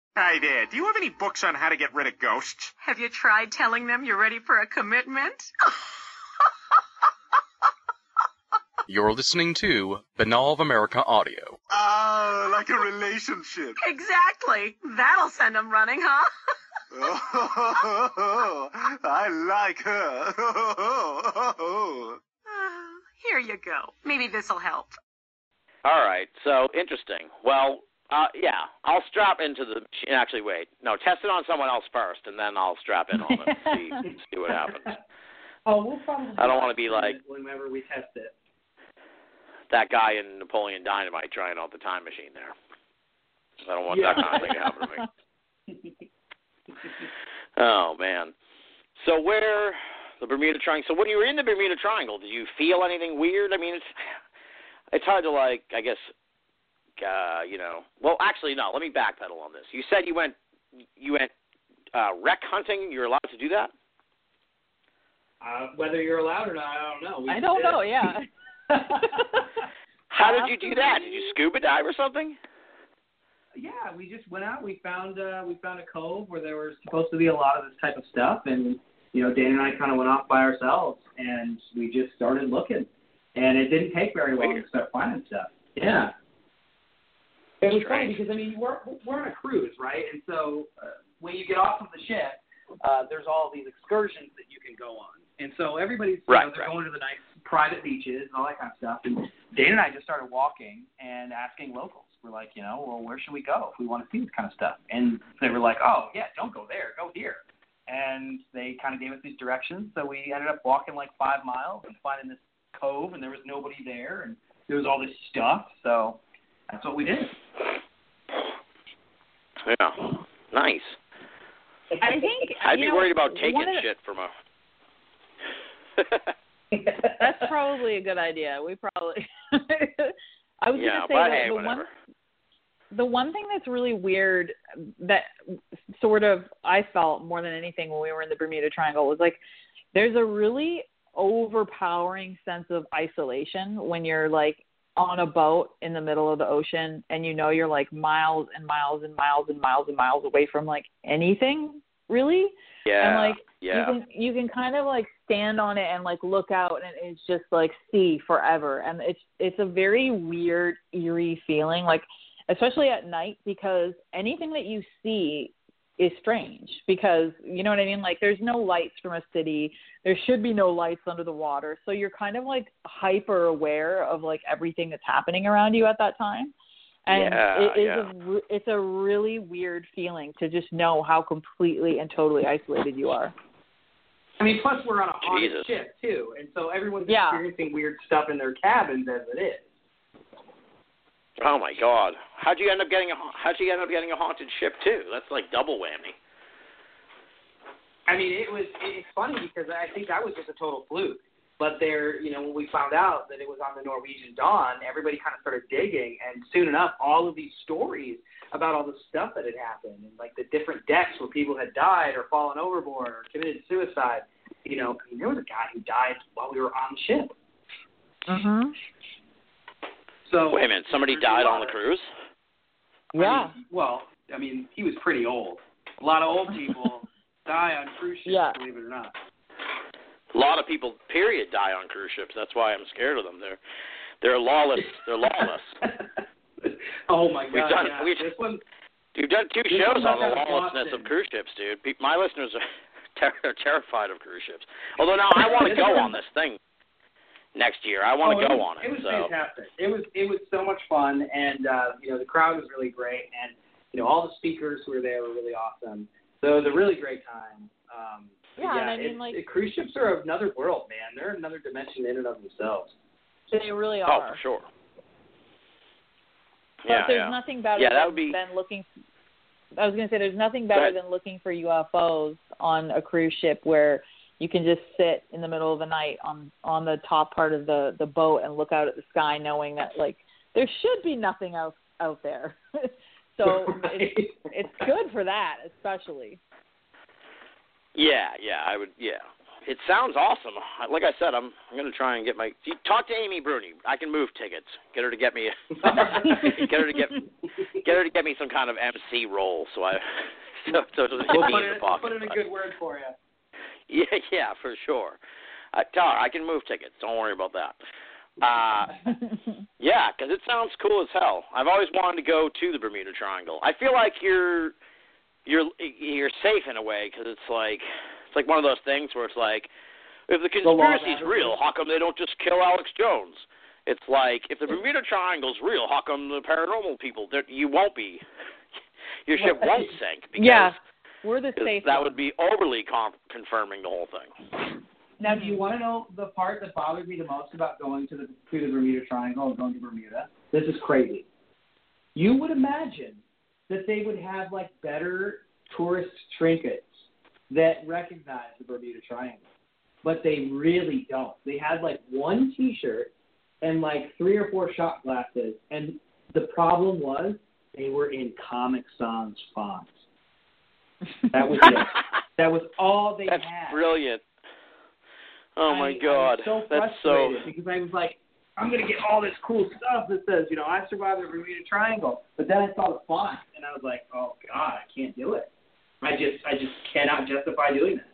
Hi there. Do you have any books on how to get rid of ghosts? Have you tried telling them you're ready for a commitment? You're listening to Banal of America Audio. Oh, like a relationship. Exactly. That'll send them running, huh? Oh, I like her. Here you go. Maybe this'll help. All right, so interesting. Well, yeah, I'll strap into the machine. Actually, wait. No, test it on someone else first, and then I'll strap in on it and see what happens. Oh, we'll probably. I don't want to be like whenever we test it. That guy in Napoleon Dynamite trying out the time machine there. I don't want that kind of thing to happen to me. Oh, man. So where, the Bermuda Triangle, so when you were in the Bermuda Triangle, did you feel anything weird? I mean, it's hard to, like, I guess, well, actually, no, let me backpedal on this. You said you went wreck hunting. You're allowed to do that? Whether you're allowed or not, I don't know. I don't know, yeah. How did you do that? Did you scuba dive or something? Yeah, we just went out. We found a cove where there was supposed to be a lot of this type of stuff, and Dana and I kind of went off by ourselves, and we just started looking. And it didn't take very long to start finding stuff. Yeah. It was funny because we're on a cruise, right? And so when you get off of the ship, there's all these excursions that you can go on. And so everybody's they're going to the nice private beaches and all that kind of stuff. And Dana and I just started walking and asking locals. We're like, well, where should we go if we want to see this kind of stuff? And they were like, oh, yeah, don't go there. Go here. And they kind of gave us these directions. So we ended up walking like 5 miles and finding this cove, and there was nobody there. And there was all this stuff. So that's what we did. Yeah. Nice. I think I'd be worried about taking shit from a... That's probably a good idea. We probably... I was going to say that the one thing that's really weird that sort of I felt more than anything when we were in the Bermuda Triangle was like there's a really overpowering sense of isolation when you're like on a boat in the middle of the ocean and you're like miles and miles and miles and miles and miles away from like anything really. Yeah. And like you can kind of like stand on it and like look out and it's just like sea forever. And it's a very weird, eerie feeling, like especially at night because anything that you see is strange because you know what I mean? Like there's no lights from a city. There should be no lights under the water. So you're kind of like hyper aware of like everything that's happening around you at that time. And it's a really weird feeling to just know how completely and totally isolated you are. I mean, plus we're on a haunted ship too, and so everyone's experiencing weird stuff in their cabins as it is. Oh my God! How'd you end up getting a haunted ship too? That's like double whammy. I mean, it's funny because I think that was just a total fluke. But when we found out that it was on the Norwegian Dawn, everybody kind of started digging, and soon enough, all of these stories about all the stuff that had happened, and like the different decks where people had died or fallen overboard or committed suicide. There was a guy who died while we were on the ship. Mm-hmm. So wait a minute, somebody died on the cruise? Yeah. I mean, he was pretty old. A lot of old people die on cruise ships, believe it or not. A lot of people, period, die on cruise ships. That's why I'm scared of them. They're lawless. They're lawless. Oh my God! We've done 2 shows on the lawlessness of cruise ships, dude. My listeners are terrified of cruise ships. Although now I want to go on this thing next year. I want to go on it. It was fantastic. It was so much fun, and the crowd was really great, and all the speakers who were there were really awesome. So it was a really great time. Cruise ships are another world, man. They're another dimension in and of themselves. They really are. Oh, for sure. But there's nothing better than looking. I was going to say there's nothing better than looking for UFOs on a cruise ship where you can just sit in the middle of the night on the top part of the boat and look out at the sky, knowing that like there should be nothing else out there. So it's good for that, especially. Yeah, I would. Yeah, It sounds awesome. Like I said, I'm going to try and get my. Talk to Amy Bruni. I can move tickets. Get her to get me. Get her to get me some kind of MC role. So we'll put in a good word for you. Yeah, for sure. Tell her I can move tickets. Don't worry about that. Yeah, because it sounds cool as hell. I've always wanted to go to the Bermuda Triangle. I feel like you're safe in a way because it's like one of those things where it's like, if the conspiracy's real, how come they don't just kill Alex Jones? It's like, if the Bermuda Triangle's real, how come the paranormal people, you won't be, your ship won't sink? Because we're the safe that would be overly confirming the whole thing. Now, do you want to know the part that bothered me the most about going to the Bermuda Triangle and going to Bermuda? This is crazy. You would imagine that they would have, like, better tourist trinkets that recognize the Bermuda Triangle. But they really don't. They had, like, one T-shirt and, like, 3 or 4 shot glasses. And the problem was they were in Comic Sans fonts. That was it. That was all they had. That's brilliant. Oh, my God. I was so frustrated because I was like, I'm going to get all this cool stuff that says, I survived the Bermuda Triangle. But then I saw the font, and I was like, oh, God, I can't do it. I just cannot justify doing that.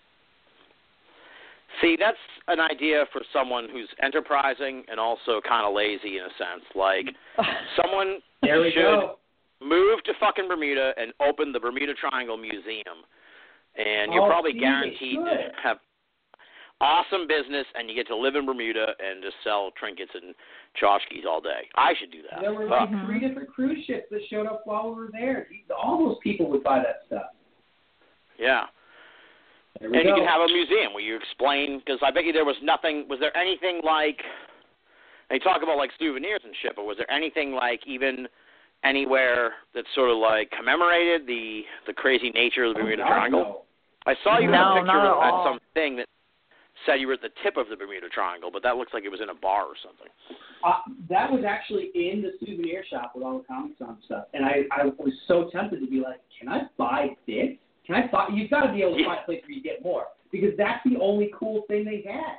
See, that's an idea for someone who's enterprising and also kind of lazy in a sense. Like, someone should move to fucking Bermuda and open the Bermuda Triangle Museum. And you're probably guaranteed to have awesome business, and you get to live in Bermuda and just sell trinkets and tchotchkes all day. I should do that. There were like 3 different cruise ships that showed up while we were there. All those people would buy that stuff. Yeah. And you can have a museum where you explain, because I bet you there was nothing, was there anything like, they talk about like souvenirs and shit, but was there anything like even anywhere that sort of like commemorated the crazy nature of the Bermuda Triangle? No. I saw you had a picture of something that said you were at the tip of the Bermuda Triangle, but that looks like it was in a bar or something. That was actually in the souvenir shop with all the Comic Sans stuff, and I was so tempted to be like, can I buy this? You've got to be able to find a place where you get more, because that's the only cool thing they had.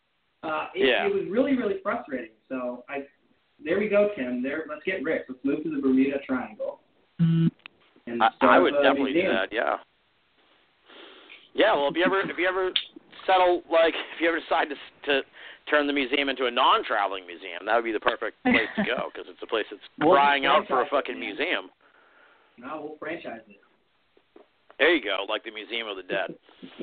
It was really, really frustrating. So there we go, Tim. Let's get Rick. Let's move to the Bermuda Triangle. And I would definitely do that. Yeah. Yeah. Well, if you ever settle, like, if you ever decide to turn the museum into a non-traveling museum, that would be the perfect place to go, because it's a place that's crying out for a fucking museum. No, we'll franchise it. There you go, like the Museum of the Dead.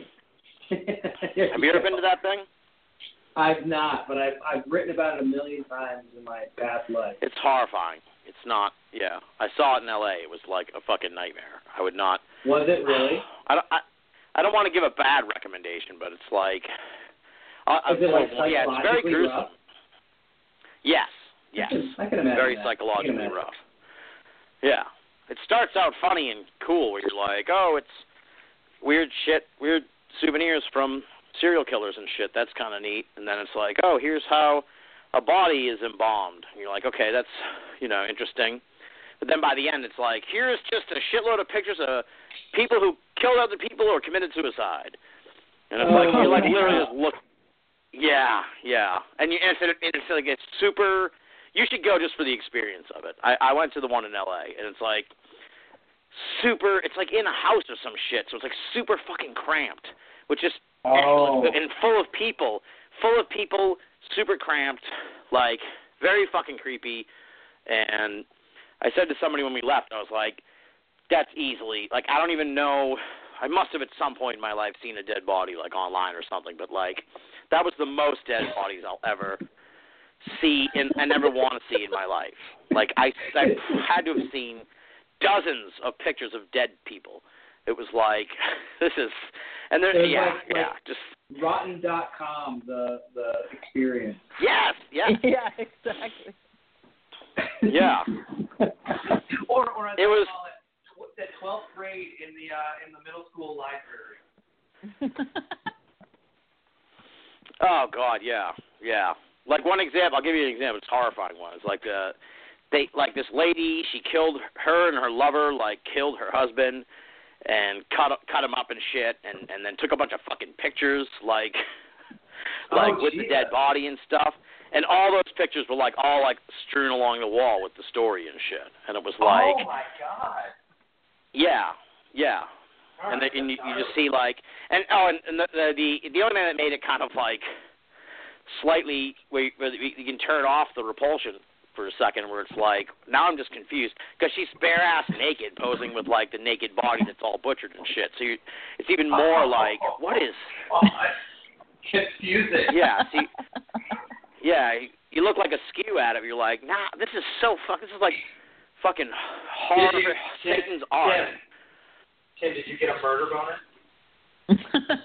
Have you ever been to that thing? I've not, but I've written about it a million times in my past life. It's horrifying. It's not. Yeah, I saw it in L.A. It was like a fucking nightmare. I would not. Was it really? I don't want to give a bad recommendation, but it's like. Is it like psychologically it's very gruesome. rough? Yes. I can imagine very that. psychologically rough. Yeah. It starts out funny and cool where you're like, oh, it's weird shit, weird souvenirs from serial killers and shit. That's kind of neat. And then it's like, oh, here's how a body is embalmed. And you're like, okay, that's, interesting. But then by the end, it's like, here's just a shitload of pictures of people who killed other people or committed suicide. And it's like, you're like literally just look. Yeah. And it's like, it's super. You should go just for the experience of it. I went to the one in L.A., and it's like super, it's like in a house or some shit, so it's like super fucking cramped, which is, and full of people, super cramped, like very fucking creepy. And I said to somebody when we left, I was like, that's easily, like, I don't even know, I must have at some point in my life seen a dead body, like, online or something, but, like, that was the most dead bodies I'll ever see and never want to see in my life. Like, I had to have seen dozens of pictures of dead people. It was like, this is, and there's, just rotten.com, the experience. Yes. Yeah, exactly. Yeah. or as it was call it, the 12th grade in the middle school library. Oh God, yeah. Like one example, I'll give you an example. It's a horrifying one. It's like this lady, she killed her and her lover, like killed her husband, and cut him up and shit, and then took a bunch of fucking pictures, like with the dead body and stuff. And all those pictures were all strewn along the wall with the story and shit. And it was like, oh my god. Yeah. And you just see the only thing that made it kind of slightly where you can turn off the repulsion for a second, where it's now I'm just confused because she's bare ass naked posing with the naked body that's all butchered and shit. So it's even more what is? Confusing. Yeah. See. Yeah, you look like a skew at it. You're like, nah, this is so this is fucking hard. Satan's art. Tim, did you get a murder bonus?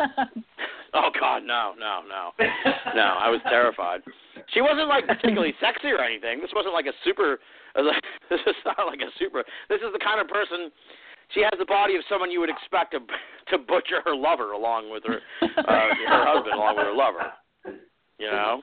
Oh God, no. No, I was terrified. She wasn't particularly sexy or anything. This wasn't a super. This is not a super. This is the kind of person. She has the body of someone you would expect to butcher her lover along with her husband along with her lover. You know.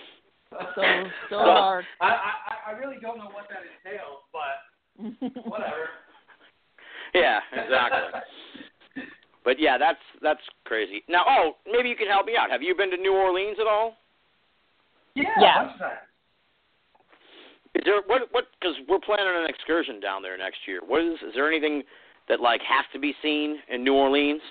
So hard. I really don't know what that entails, but whatever. Yeah, exactly. But yeah, that's crazy. Now, maybe you can help me out. Have you been to New Orleans at all? Yeah. Yeah. A bunch of times. Is there what? Because we're planning an excursion down there next year. Is there anything that has to be seen in New Orleans?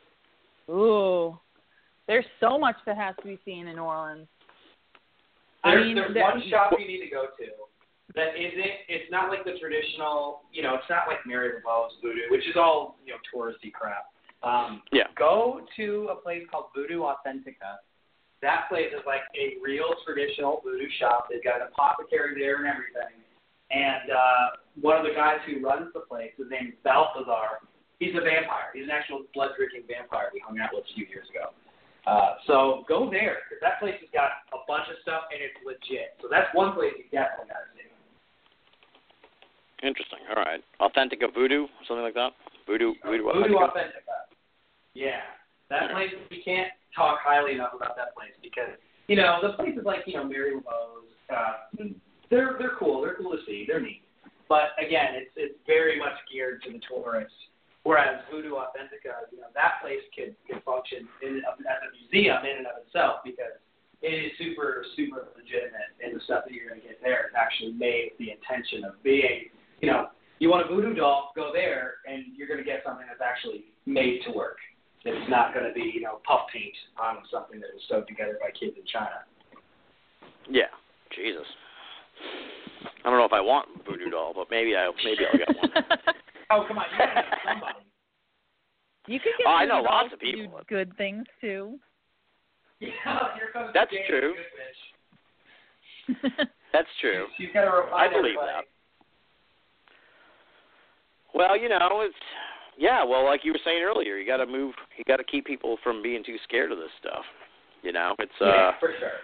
Ooh, there's so much that has to be seen in New Orleans. There's one shop you need to go to that it's not like the traditional, it's not like Mary LeBeau's Voodoo, which is all, touristy crap. Go to a place called Voodoo Authentica. That place is a real traditional voodoo shop. They've got an apothecary there and everything. And one of the guys who runs the place, his name is Balthazar. He's a vampire. He's an actual blood-drinking vampire we hung out with a few years ago. So go there, because that place has got a bunch of stuff, and it's legit. So that's one place you definitely got to see. Interesting. All right. Authentica Voodoo, something like that? Voodoo Authentica. Yeah. That place, we can't talk highly enough about that place, because, the places like, Mary LeBeau's, they're cool. They're cool to see. They're neat. But, again, it's very much geared to the tourists. Whereas Voodoo Authentica, that place could function as a museum in and of itself, because it is super, super legitimate, and the stuff that you're going to get there is actually made with the intention of being, you want a voodoo doll, go there, and you're going to get something that's actually made to work. It's not going to be, puff paint on something that was sewed together by kids in China. Yeah, Jesus. I don't know if I want a voodoo doll, but maybe I'll get one. Oh, come on. You gotta know somebody. You could get I know lots of people. Do good things, too. Yeah, here comes That's Jane, true. good bitch. That's true. She's got to I believe that. Well, it's... Yeah, well, like you were saying earlier, you got to keep people from being too scared of this stuff. It's... Yeah, for sure.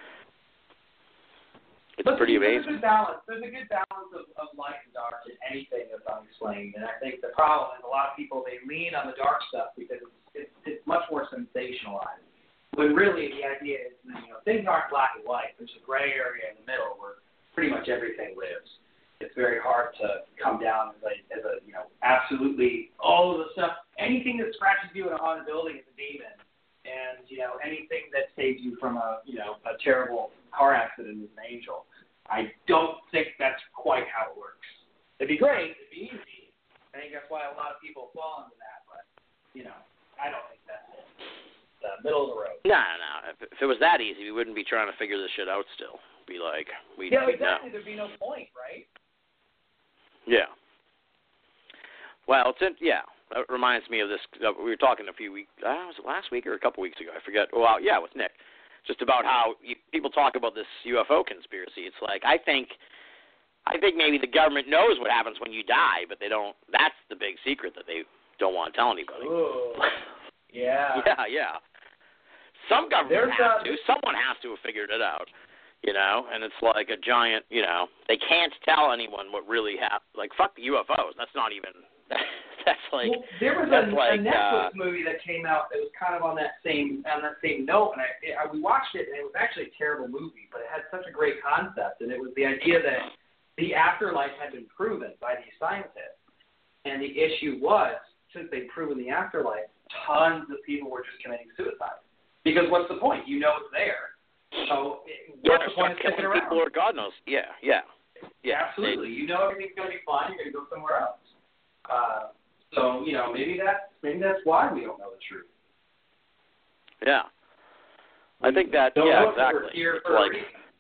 It's pretty amazing. There's a good balance of light and dark in anything that's unexplained. And I think the problem is a lot of people, they lean on the dark stuff because it's much more sensationalized. When really the idea is, things aren't black and white. There's a gray area in the middle where pretty much everything lives. It's very hard to come down as a absolutely all of the stuff. Anything that scratches you in a haunted building is a demon. And, anything that saves you from a terrible car accident is an angel. I don't think that's quite how it works. It'd be great. It'd be easy. I think that's why a lot of people fall into that. But, I don't think that's it. The middle of the road. No. If it was that easy, we wouldn't be trying to figure this shit out still. We'd exactly. Know. There'd be no point, right? Yeah. Well, that reminds me of this. We were talking a few weeks. Was it last week or a couple weeks ago? I forget. Well, yeah, with Nick. Just about how people talk about this UFO conspiracy. It's I think maybe the government knows what happens when you die, but they don't. That's the big secret that they don't want to tell anybody. Ooh. Yeah. Yeah. Some government has to. Someone has to have figured it out. And it's like a giant. They can't tell anyone what really happened. Fuck the UFOs. That's not even. That's like. Well, there was a Netflix movie that came out that was kind of on that same note, and we watched it, and it was actually a terrible movie, but it had such a great concept, and it was the idea that the afterlife had been proven by these scientists, and the issue was since they've proven the afterlife, tons of people were just committing suicide. Because what's the point? You know it's there. So what's the point of sticking around? People or God knows. Yeah. Absolutely. You know everything's going to be fine. You're going to go somewhere else. So maybe that's why we don't know the truth. Yeah. I think that. Yeah, exactly. It's like,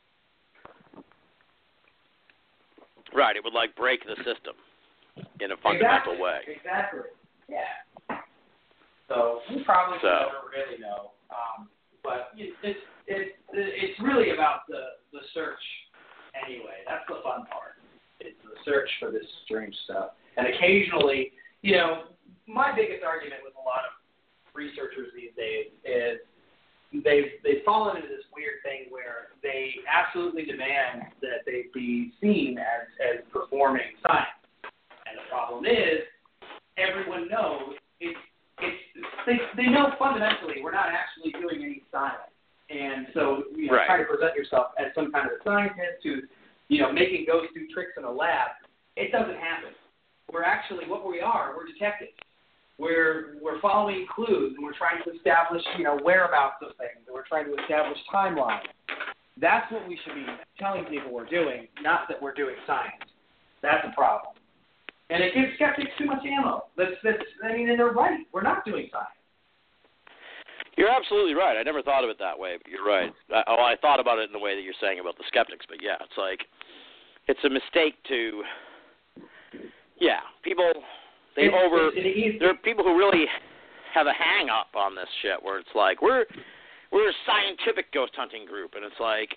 right. It would like break the system in a fundamental way. Exactly. Yeah. So we probably never really know. But it's really about the search anyway. That's the fun part. It's the search for this strange stuff. And occasionally, my biggest argument with a lot of researchers these days is they've fallen into this weird thing where they absolutely demand that they be seen as performing science. And the problem is, everyone knows they know fundamentally we're not actually doing any science. And so, right. Trying to present yourself as some kind of a scientist who's, making ghosts do tricks in a lab, it doesn't happen. We're actually, we're detectives. We're following clues, and we're trying to establish, whereabouts of things, and we're trying to establish timelines. That's what we should be telling people we're doing, not that we're doing science. That's a problem. And it gives skeptics too much ammo. And they're right. We're not doing science. You're absolutely right. I never thought of it that way, but you're right. I thought about it in the way that you're saying about the skeptics, but yeah, it's like, it's a mistake to, people, there are people who really have a hang up on this shit where it's like, we're a scientific ghost hunting group, and it's like,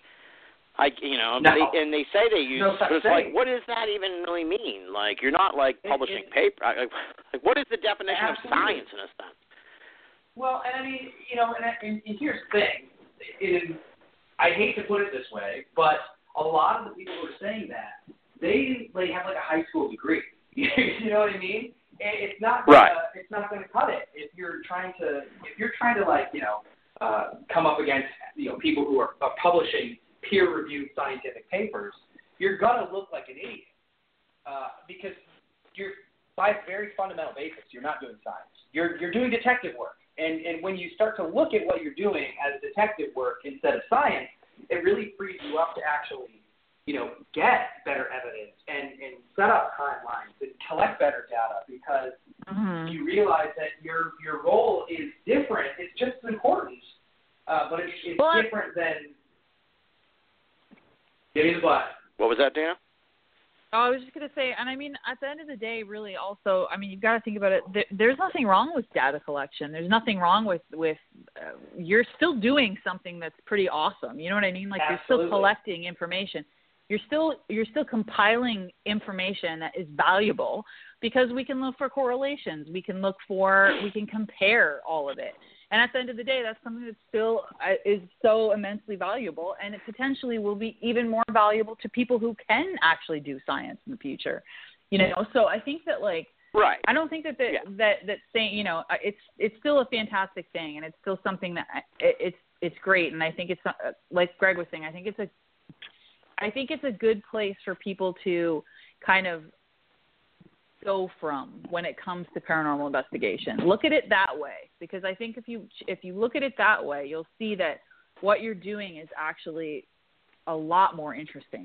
they say they use, but it's like, what does that even really mean? Like, you're not like publishing paper. Like, what is the definition of science in a sense? Well, and and here's the thing. I hate to put it this way, but a lot of the people who are saying that, they have like a high school degree. You know what I mean? It's not it's not going to cut it if you're trying to come up against people who are publishing peer-reviewed scientific papers. You're going to look like an idiot because you're, by a very fundamental basis, you're not doing science. You're doing detective work. And when you start to look at what you're doing as detective work instead of science, it really frees you up to actually, get better evidence and set up timelines and collect better data because you realize that your role is different. It's just as important, but it's different than getting the butt. What was that, Dana? Oh, I was just going to say, and at the end of the day, really also, you've got to think about it. There's nothing wrong with data collection. There's nothing wrong with you're still doing something that's pretty awesome. You know what I mean? Like, Absolutely. You're still collecting information. You're still compiling information that is valuable because we can look for correlations. We can compare all of it. And at the end of the day, that's something that still is so immensely valuable, and it potentially will be even more valuable to people who can actually do science in the future. So I think that right. I don't think that saying it's still a fantastic thing, and it's still something that it's great, and I think it's like Greg was saying. I think it's a good place for people to kind of go from when it comes to paranormal investigation. Look at it that way, because I think if you look at it that way, you'll see that what you're doing is actually a lot more interesting.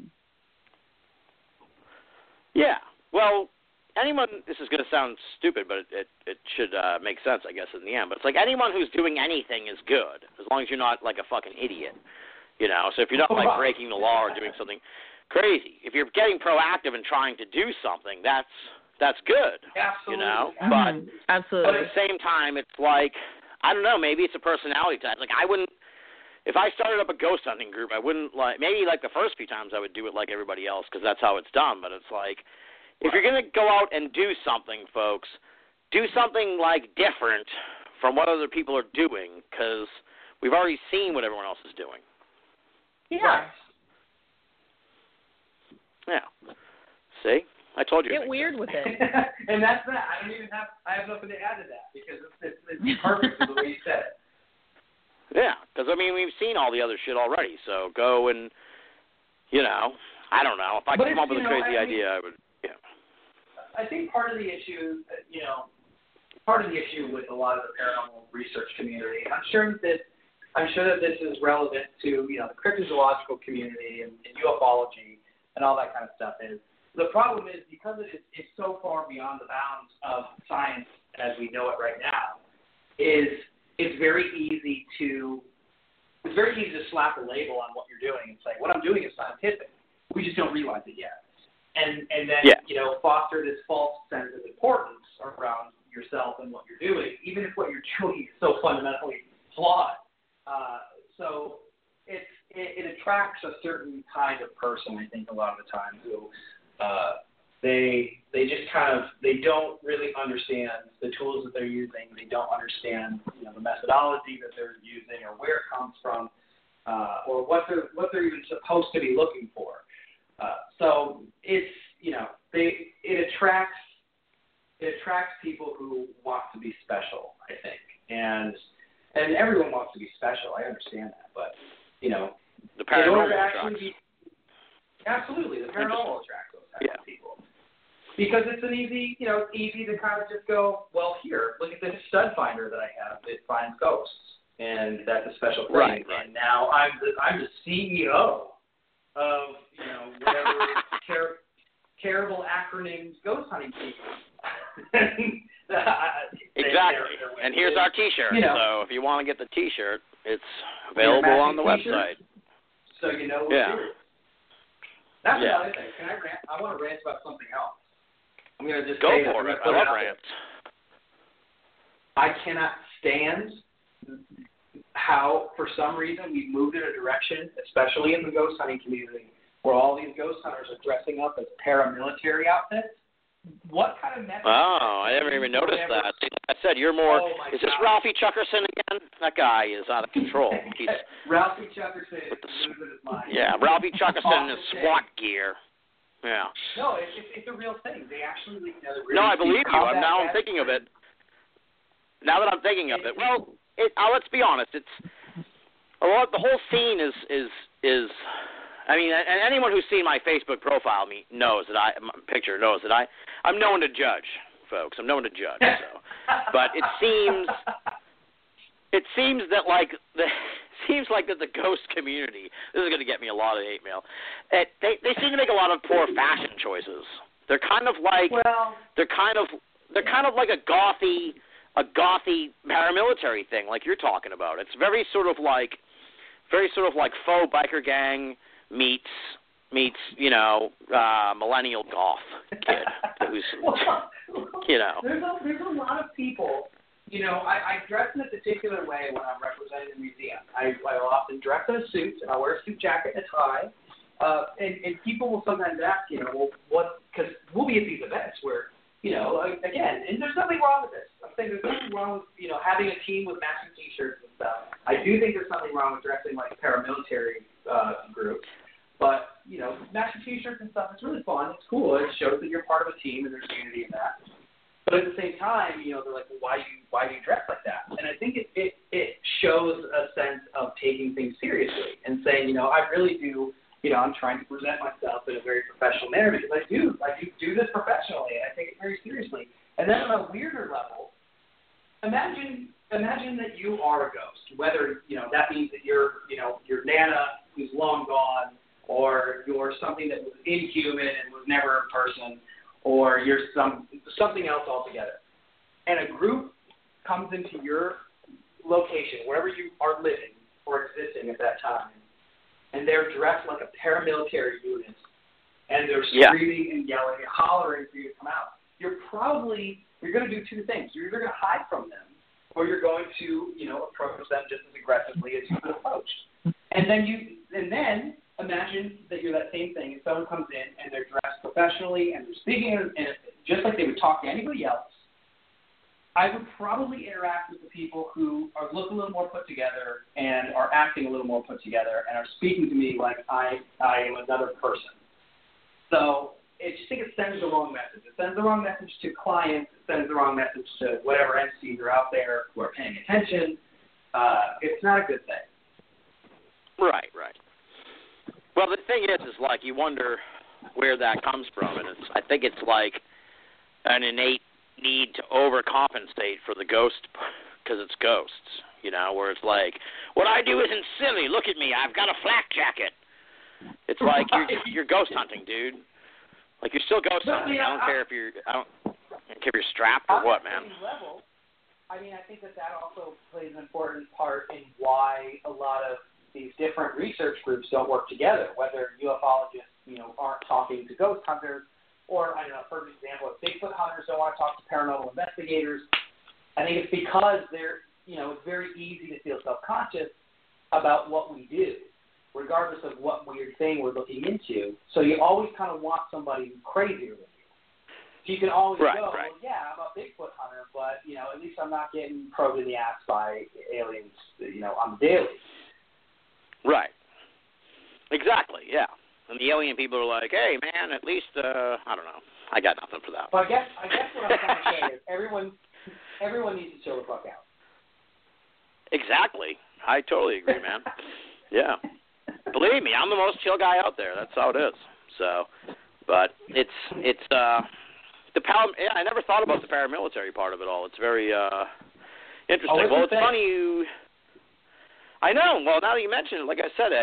Yeah. Well, this is going to sound stupid, but it should make sense, I guess, in the end. But it's like anyone who's doing anything is good, as long as you're not like a fucking idiot. So if you're not like breaking the law or doing something crazy, if you're getting proactive and trying to do something, that's good. Absolutely. But Absolutely. But at the same time, it's like, I don't know, maybe it's a personality type. Like, if I started up a ghost hunting group, I wouldn't maybe like the first few times I would do it like everybody else because that's how it's done. But it's like, if you're going to go out and do something, folks, do something like different from what other people are doing because we've already seen what everyone else is doing. Yeah. Right. Yeah. See? I told you. Get weird with it. And that's that. I have nothing to add to that because it's perfect the way you said it. Yeah, because, we've seen all the other shit already. So go and, I don't know. If I come up with a crazy idea, I would, I think part of the issue, part of the issue with a lot of the paranormal research community. And I'm sure that this is relevant to the cryptozoological community and ufology and all that kind of stuff. Is the problem is because it's so far beyond the bounds of science as we know it right now. It's very easy to slap a label on what you're doing and say what I'm doing is scientific. We just don't realize it yet. And then foster this false sense of importance around yourself and what you're doing, even if what you're doing is so fundamentally flawed. So it attracts a certain kind of person, I think, a lot of the time who they just they don't really understand the tools that they're using. They don't understand the methodology that they're using or where it comes from, or what they're even supposed to be looking for. So it's it attracts people who want to be special, I think, and everyone wants to be special. I understand that, but the paranormal attracts. Absolutely, the paranormal attracts those types of people because it's easy to kind of just go, well, here, look at this stud finder that I have that finds ghosts, and that's a special thing. Right. And now I'm the CEO of whatever terrible acronyms ghost hunting team. Exactly. And here's our T-shirt. So if you want to get the T-shirt, it's available on the website. So we're serious. That's another thing. Can I rant? I want to rant about something else. I'm going to just go for it. I love rants. I cannot stand how, for some reason, we've moved in a direction, especially in the ghost hunting community, where all these ghost hunters are dressing up as paramilitary outfits. What kind of message? Oh, I never even noticed that. I said you're more. Is this Ralphie Chuckerson again? That guy is out of control. He's Ralphie Chuckerson is losing his mind. Yeah, Ralphie Chuckerson is SWAT gear. Yeah. No, it's a real thing. They actually really No, I believe you. I'm thinking of it. Now that I'm thinking of it, well, let's be honest. It's a lot. The whole scene is. I mean, and anyone who's seen my Facebook profile knows that I'm known to judge, folks. I'm known to judge. So, but it seems that that the ghost community. This is going to get me a lot of hate mail. They seem to make a lot of poor fashion choices. They're kind of like they're kind of like a gothy paramilitary thing, like you're talking about. It's very sort of like faux biker gang meets millennial goth kid who's There's a lot of people. I dress in a particular way when I'm representing the museum. I will often dress in a suit, and I wear a suit jacket and a tie. And people will sometimes ask, well, what? Because we'll be at these events where, again, and there's nothing wrong with this. I'm saying there's nothing wrong with, having a team with matching T-shirts and stuff. I do think there's something wrong with dressing like a paramilitary group. But, matching T-shirts and stuff, it's really fun. It's cool. It shows that you're part of a team and there's unity in that. But at the same time, they're like, well, why do you dress like that? And I think it shows a sense of taking things seriously and saying, I really do, I'm trying to present myself in a very professional manner because I do this professionally and I take it very seriously. And then on a weirder level, imagine that you are a ghost, whether, that means that you're Nana who's long gone, or you're something that was inhuman and was never a person, or you're something else altogether. And a group comes into your location, wherever you are living or existing at that time, and they're dressed like a paramilitary unit, and they're screaming and yelling and hollering for you to come out. You're going to do two things. You're either going to hide from them, or you're going to, approach them just as aggressively as you've been approached. And then imagine that you're that same thing, and someone comes in and they're dressed professionally and they're speaking and just like they would talk to anybody else. I would probably interact with the people who look a little more put together and are acting a little more put together and are speaking to me like I am another person. So I just think it sends the wrong message. It sends the wrong message to clients. It sends the wrong message to whatever entities are out there who are paying attention. It's not a good thing. Right. Well, the thing is like you wonder where that comes from, and I think it's like an innate need to overcompensate for the ghost because it's ghosts, you know, where it's like, what I do isn't silly. Look at me. I've got a flak jacket. It's like you're ghost hunting, dude. Like, you're still ghost hunting. I don't care if you're strapped or what, man. Level, I mean, I think that also plays an important part in why a lot of these different research groups don't work together, whether ufologists, you know, aren't talking to ghost hunters, or, I don't know, for example, if Bigfoot hunters don't want to talk to paranormal investigators. I think it's because it's very easy to feel self-conscious about what we do, regardless of what weird thing we're looking into. So you always kind of want somebody crazier than you. So you can always go, well, yeah, I'm a Bigfoot hunter, but, you know, at least I'm not getting probed in the ass by aliens, you know, on the daily. Right. Exactly, yeah. And the alien people are like, hey, man, at least, I don't know. I got nothing for that. But I guess what I'm trying to say is everyone needs to chill the fuck out. Exactly. I totally agree, man. Yeah. Believe me, I'm the most chill guy out there. That's how it is. So, but it's I never thought about the paramilitary part of it all. It's very interesting. Well, it's funny I know. Well, now that you mention it, like I said,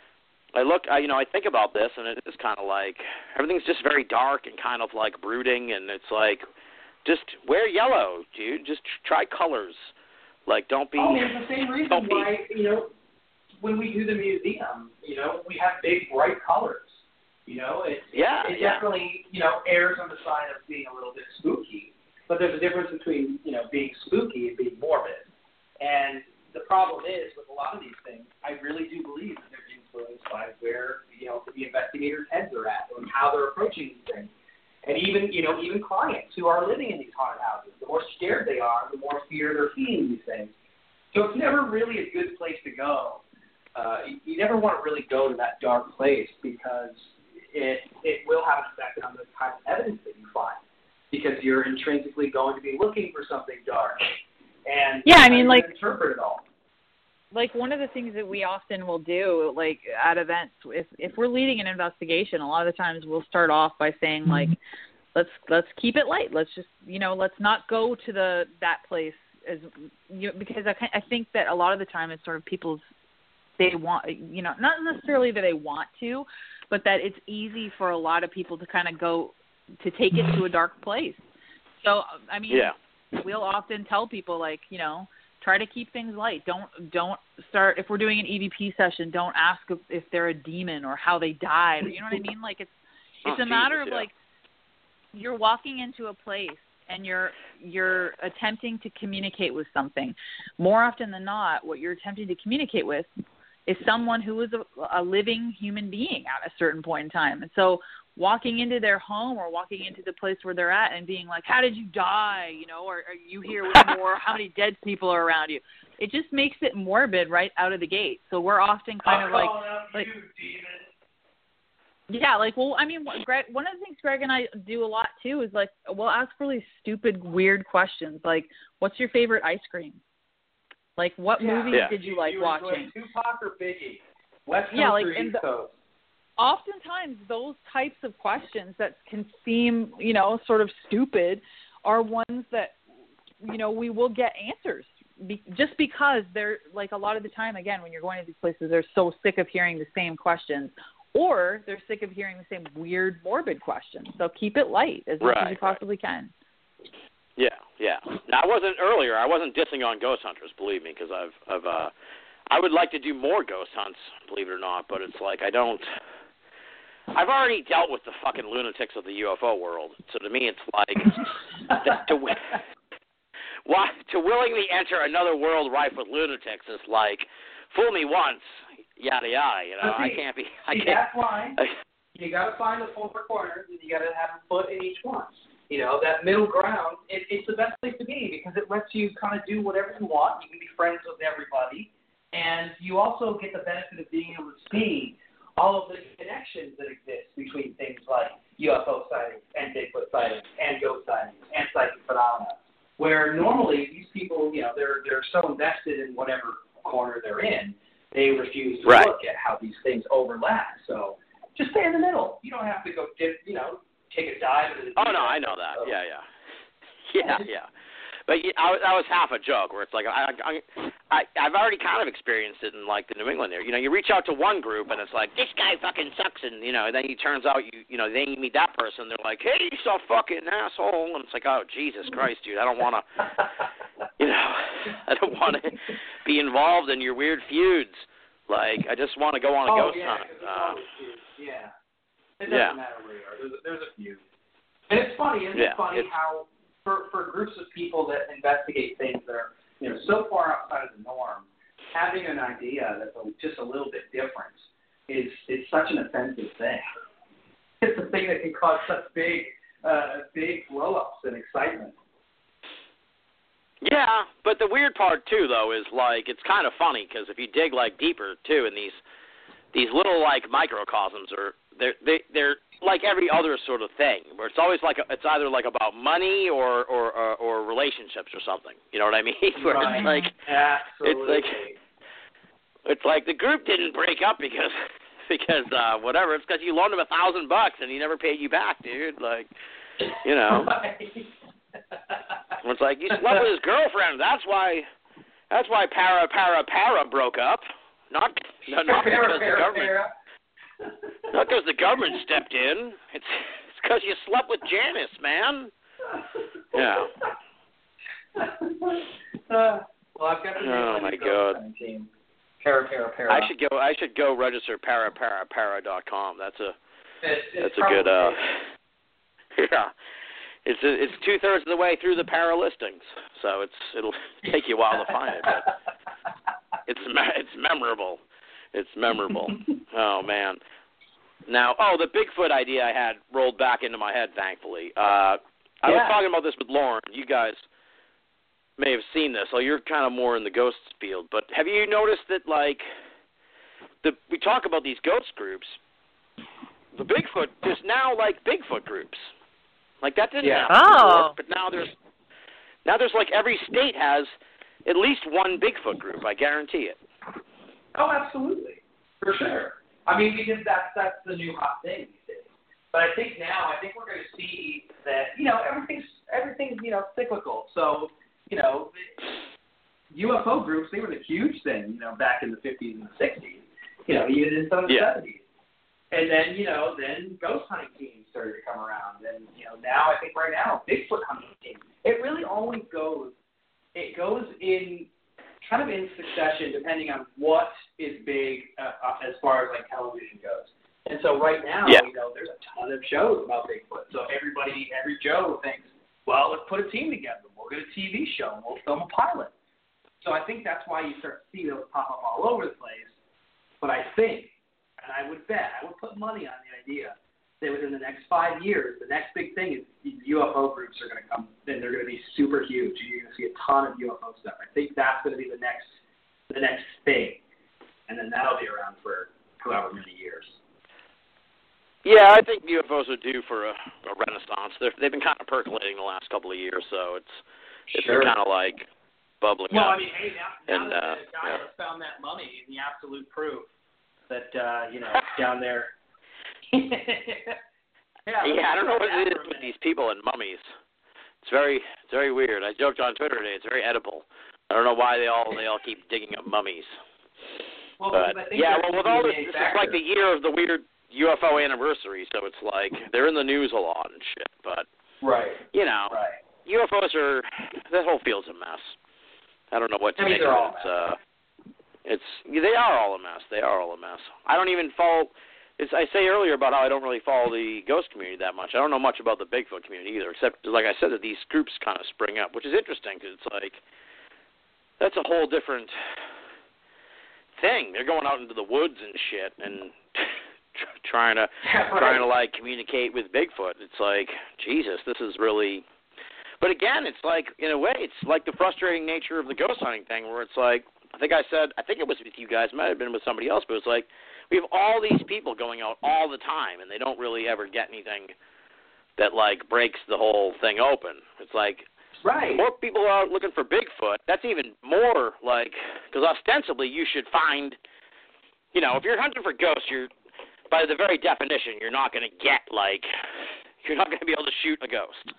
I think about this, and it is kind of like everything's just very dark and kind of like brooding, and it's like, just wear yellow, dude. Just try colors. Like, don't be. Oh, it's the same reason why, you know, when we do the museum, you know, we have big, bright colors. You know, it definitely, you know, errs on the side of being a little bit spooky. But there's a difference between, you know, being spooky and being morbid. And the problem is, with a lot of these things, I really do believe that they're influenced by where, you know, the investigators' heads are at and how they're approaching these things. And even clients who are living in these haunted houses, the more scared they are, the more fear they're feeling these things. So it's never really a good place to go. You never want to really go to that dark place because it will have an effect on the kind of evidence that you find, because you're intrinsically going to be looking for something dark. And yeah, I mean, like, interpret it all. Like, one of the things that we often will do, like, at events, if we're leading an investigation, a lot of the times we'll start off by saying, like, let's keep it light. Let's just, you know, let's not go to that place because I think that a lot of the time it's sort of they want, you know, not necessarily that they want to, but that it's easy for a lot of people to kind of go to take it to a dark place. So, I mean, we'll often tell people, like, you know, try to keep things light. Don't start, if we're doing an EVP session, don't ask if they're a demon or how they died. You know what I mean? Like, it's a matter of, like, you're walking into a place and you're attempting to communicate with something. More often than not, what you're attempting to communicate with is someone who is a living human being at a certain point in time. And so walking into their home or walking into the place where they're at and being like, how did you die? You know, or are you here with more? How many dead people are around you? It just makes it morbid right out of the gate. So we're often kind of like, yeah, like, well, I mean, Greg, one of the things Greg and I do a lot too is, like, we'll ask really stupid, weird questions. Like, what's your favorite ice cream? Like, what movies did you like watching? Tupac or Biggie? West Coast or East Coast? Oftentimes, those types of questions that can seem, you know, sort of stupid are ones that, you know, we will get answers. Just because they're, like, a lot of the time, again, when you're going to these places, they're so sick of hearing the same questions, or they're sick of hearing the same weird, morbid questions. So keep it light as much as you possibly can. Yeah. Now, I wasn't dissing on ghost hunters, believe me, because I would like to do more ghost hunts, believe it or not, but it's like I've already dealt with the fucking lunatics of the UFO world. So to me, it's like to willingly enter another world rife with lunatics is like, fool me once, yada yada. You know, I can't. That's why you got to find the four corners, and you got to have a foot in each one. You know, that middle ground, it's the best place to be because it lets you kind of do whatever you want. You can be friends with everybody, and you also get the benefit of being able to see all of the connections that exist between things like UFO sightings and Bigfoot sightings and ghost sightings and psychic phenomena, where normally these people, you know, they're so invested in whatever corner they're in, they refuse to look at how these things overlap. So just stay in the middle. You don't have to go take a dive into the Oh, no, I know that. Yeah. Yeah. But that was half a joke, where it's like I've already kind of experienced it in like the New England area. You reach out to one group and it's like, this guy fucking sucks, and then it turns out then you meet that person, they're like, hey, you so fucking asshole, and it's like, oh Jesus Christ, dude, I don't want to, I don't want to be involved in your weird feuds. Like, I just want to go on a ghost hunt. Yeah. It doesn't matter where you are. There's a few. And it's funny, how for groups of people that investigate things that are, so far outside of the norm, having an idea that's just a little bit different is such an offensive thing. It's a thing that can cause such big blow-ups and excitement. Yeah, but the weird part too, though, is like it's kind of funny because if you dig like deeper too, in these little like microcosms, or they're like every other sort of thing, where it's always like it's either like about money or relationships or something. You know what I mean? Where right. It's like Absolutely. it's like the group didn't break up because whatever. It's because you loaned him $1,000 and he never paid you back, dude. Like, Right. It's like you slept with his girlfriend. That's why Para broke up. Not because the government. Not because the government stepped in. It's because you slept with Janice, man. Yeah. Well, I've got the name oh of my the God. Team. Para. I should go register para.com. That's a good. Yeah. It's 2/3 of the way through the para listings, so it'll take you a while to find it, but it's memorable. It's memorable. Oh man. Now, the Bigfoot idea I had rolled back into my head, thankfully. I was talking about this with Lauren. You guys may have seen this. So you're kind of more in the ghost field, but have you noticed that like we talk about these ghost groups? The Bigfoot, there's now like Bigfoot groups. Like that didn't happen before, but now there's like every state has at least one Bigfoot group. I guarantee it. Oh, absolutely, for sure. I mean, because that's the new hot thing these days. But I think we're going to see that everything's cyclical. So UFO groups, they were the huge thing back in the 50s and the 60s. Even in some of the 70s. And then, then ghost hunting teams started to come around. And, now I think right now, Bigfoot hunting teams. It really always goes in kind of in succession depending on what is big as far as like television goes. And so right now, there's a ton of shows about Bigfoot. So every Joe thinks, well, let's put a team together. We'll get a TV show and we'll film a pilot. So I think that's why you start to see those pop up all over the place. But I think, and I would put money on the idea that within the next 5 years, the next big thing is UFO groups are going to come, and they're going to be super huge. You're going to see a ton of UFO stuff. I think that's going to be the next thing, and then that'll be around for however many years. Yeah, I think UFOs are due for a renaissance. They've been kind of percolating the last couple of years, so it's been kind of like bubbling up. Well, I mean, hey, now that the guy has found that mummy and the absolute proof that down there. I don't know what it is with these people and mummies. It's very weird. I joked on Twitter today. It's very edible. I don't know why they all keep digging up mummies. Well, but with all this is like the year of the weird UFO anniversary, so it's like they're in the news a lot and shit. But UFOs are the whole field's a mess. I don't know what to make of it. They are all a mess. They are all a mess. I don't even follow. I say earlier about how I don't really follow the ghost community that much. I don't know much about the Bigfoot community either, except, like I said, that these groups kind of spring up, which is interesting because it's like that's a whole different thing. They're going out into the woods and shit and trying to like communicate with Bigfoot. It's like, Jesus, this is really. But again, it's like, in a way, it's like the frustrating nature of the ghost hunting thing, where it's like, I think it was with you guys, it might have been with somebody else, but it's like, we have all these people going out all the time, and they don't really ever get anything that, like, breaks the whole thing open. It's like, more people are looking for Bigfoot. That's even more, like, because ostensibly you should find, if you're hunting for ghosts, by the very definition, you're not going to get, like, you're not going to be able to shoot a ghost.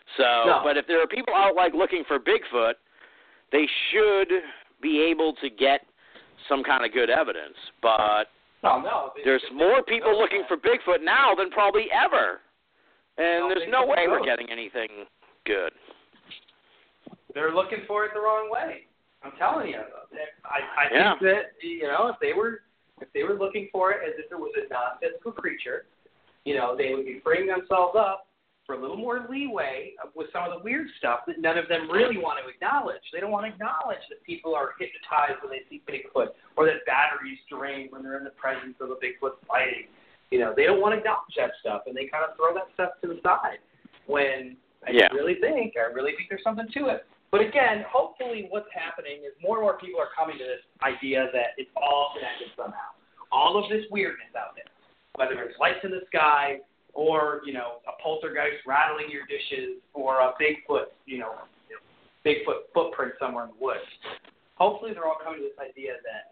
So, No. but if there are people out like looking for Bigfoot, they should be able to get some kind of good evidence. But there's more people looking for Bigfoot now than probably ever, and there's no way we're getting anything good. They're looking for it the wrong way. I'm telling you. I think that, if they were looking for it as if it was a non-physical creature, they would be freeing themselves up for a little more leeway with some of the weird stuff that none of them really want to acknowledge. They don't want to acknowledge that people are hypnotized when they see Bigfoot, or that batteries drain when they're in the presence of a Bigfoot fighting. They don't want to acknowledge that stuff, and they kind of throw that stuff to the side when I really think there's something to it. But again, hopefully what's happening is more and more people are coming to this idea that it's all connected somehow. All of this weirdness out there, whether it's lights in the sky or, a poltergeist rattling your dishes or a Bigfoot, Bigfoot footprint somewhere in the woods. Hopefully they're all coming to this idea that,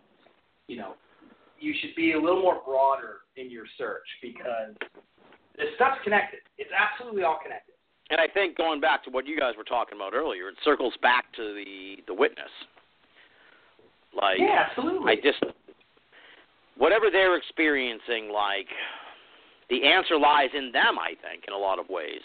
you should be a little more broader in your search because this stuff's connected. It's absolutely all connected. And I think going back to what you guys were talking about earlier, it circles back to the witness. Like, yeah, absolutely. Whatever they're experiencing, like, the answer lies in them, I think, in a lot of ways.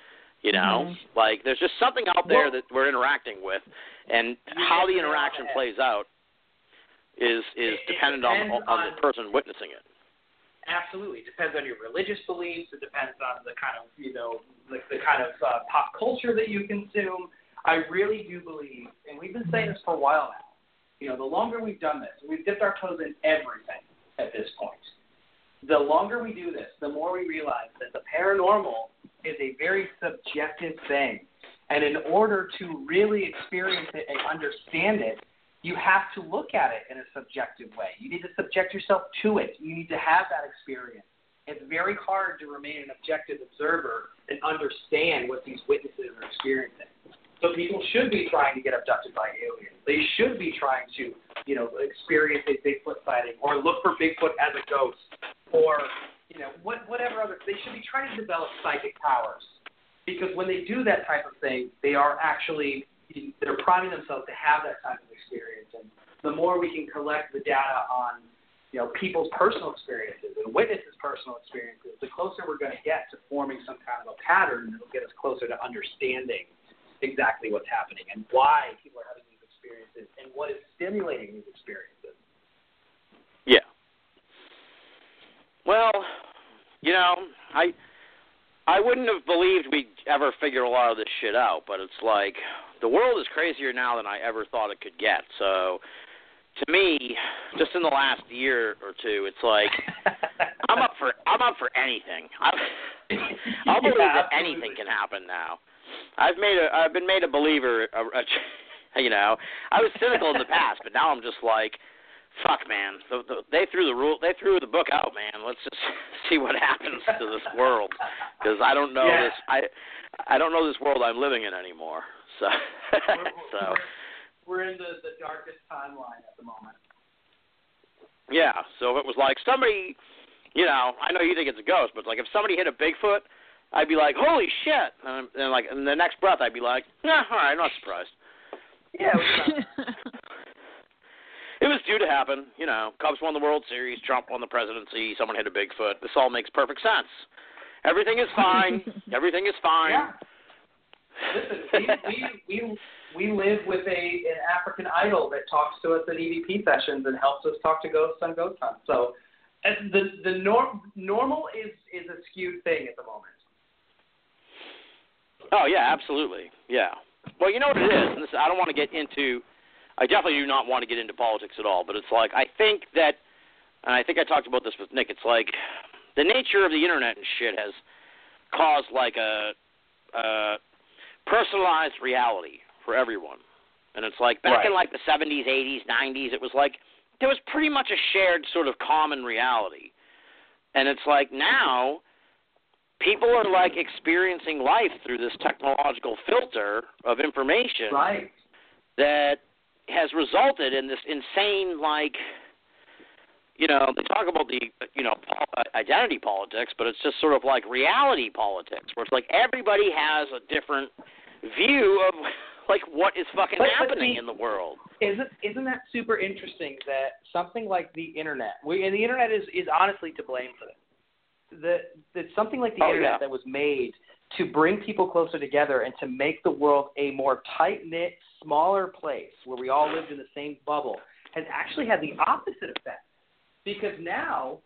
Like, there's just something out there that we're interacting with, and how the interaction plays out is dependent on the person witnessing it. Absolutely. It depends on your religious beliefs. It depends on the kind of, the kind of pop culture that you consume. I really do believe, and we've been saying this for a while now, the longer we've done this, we've dipped our toes in everything at this point. The longer we do this, the more we realize that the paranormal is a very subjective thing. And in order to really experience it and understand it, you have to look at it in a subjective way. You need to subject yourself to it. You need to have that experience. It's very hard to remain an objective observer and understand what these witnesses are experiencing. So people should be trying to get abducted by aliens. They should be trying to, experience a Bigfoot sighting or look for Bigfoot as a ghost or, whatever other. They should be trying to develop psychic powers because when they do that type of thing, they are actually they're priming themselves to have that type of experience. And the more we can collect the data on, people's personal experiences and witnesses' personal experiences, the closer we're going to get to forming some kind of a pattern that will get us closer to understanding exactly what's happening and why people are having these experiences and what is stimulating these experiences. Yeah. Well, I wouldn't have believed we'd ever figure a lot of this shit out, but it's like the world is crazier now than I ever thought it could get. So, to me, just in the last year or two, it's like I'm up for anything. I'll believe that anything can happen now. I've been made a believer. I was cynical in the past, but now I'm just like, fuck, man. They threw the book out, man. Let's just see what happens to this world because I don't know this. I don't know this world I'm living in anymore. So, we're in the darkest timeline at the moment. Yeah. So if it was like somebody, I know you think it's a ghost, but like if somebody hit a Bigfoot, I'd be like, holy shit, and like in the next breath I'd be like, yeah, all right, I'm not surprised. Yeah. It was due to happen. Cubs won the World Series, Trump won the presidency, someone hit a Bigfoot. This all makes perfect sense. Everything is fine. Everything is fine. Yeah. Listen, we live with an African idol that talks to us at EVP sessions and helps us talk to ghosts on ghost hunts. So the normal is a skewed thing at the moment. Oh, yeah, absolutely. Yeah. Well, you know what it is, and I don't want to get into – I definitely do not want to get into politics at all, but it's like I think that – and I think I talked about this with Nick. It's like the nature of the Internet and shit has caused like a personalized reality for everyone. And it's like back in like the 70s, 80s, 90s, it was like there was pretty much a shared sort of common reality. And it's like now people are like experiencing life through this technological filter of information that has resulted in this insane like they talk about the, identity politics, but it's just sort of like reality politics, where it's like everybody has a different view of like what is fucking happening in the world. Isn't that super interesting that something like the internet, and the internet is honestly to blame for this, that something like the internet that was made to bring people closer together and to make the world a more tight-knit, smaller place where we all lived in the same bubble has actually had the opposite effect. Because now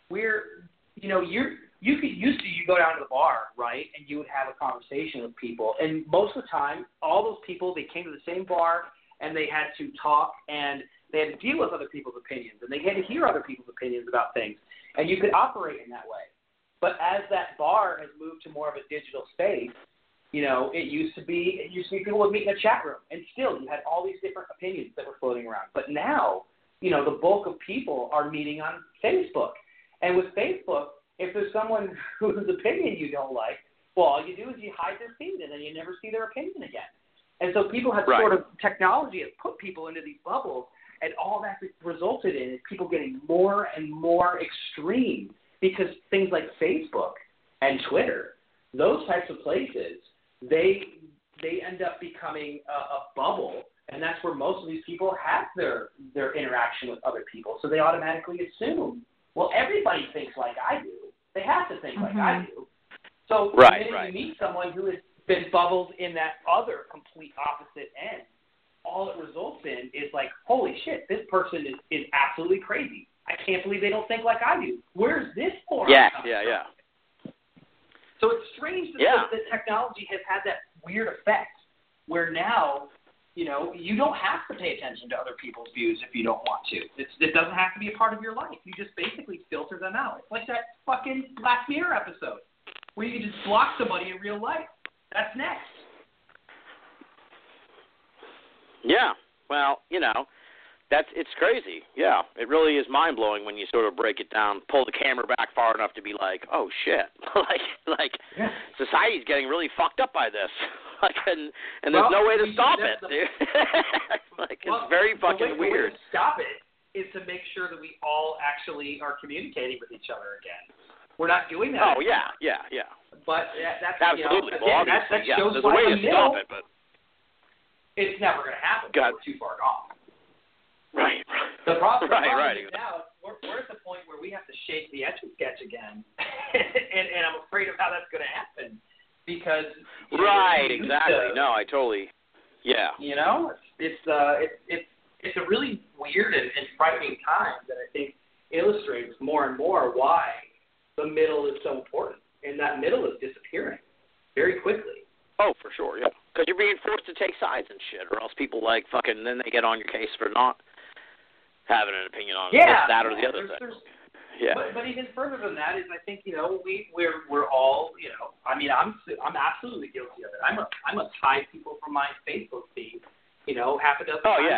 you go down to the bar, right, and you would have a conversation with people. And most of the time, all those people, they came to the same bar and they had to talk and they had to deal with other people's opinions and they had to hear other people's opinions about things. And you could operate in that way. But as that bar has moved to more of a digital space, it used to be people would meet in a chat room, and still you had all these different opinions that were floating around. But now, the bulk of people are meeting on Facebook. And with Facebook, if there's someone whose opinion you don't like, well, all you do is you hide their feed, and then you never see their opinion again. And so people have technology has put people into these bubbles, and all that's resulted in is people getting more and more extreme. Because things like Facebook and Twitter, those types of places, they end up becoming a bubble, and that's where most of these people have their interaction with other people. So they automatically assume, well, everybody thinks like I do. They have to think like I do. So the minute you meet someone who has been bubbled in that other complete opposite end, all it results in is like, holy shit, this person is absolutely crazy. I can't believe they don't think like I do. Where's this for? Yeah. So it's strange that technology has had that weird effect where now, you don't have to pay attention to other people's views if you don't want to. It doesn't have to be a part of your life. You just basically filter them out. It's like that fucking Black Mirror episode where you can just block somebody in real life. That's next. Yeah. Well, it's crazy. Yeah, it really is mind blowing when you sort of break it down, pull the camera back far enough to be like, oh shit, society's getting really fucked up by this, and there's no way to stop it, dude. It's very fucking weird. The way to stop it is to make sure that we all actually are communicating with each other again. We're not doing that. Oh yeah. But that's absolutely. That shows there's a way to stop it, but it's never going to happen. We're too far gone. Right. The problem is now we're at the point where we have to shake the Etch-a-Sketch again, and I'm afraid of how that's going to happen because exactly. No, I totally. Yeah. It's a really weird and frightening time that I think illustrates more and more why the middle is so important, and that middle is disappearing very quickly. Oh, for sure, yeah. Because you're being forced to take sides and shit, or else people then they get on your case for not having an opinion on that or the other thing. Yeah. But even further than that is, I think we're all I'm absolutely guilty of it. I'm a hide people from my Facebook feed, half a dozen times. Oh yeah,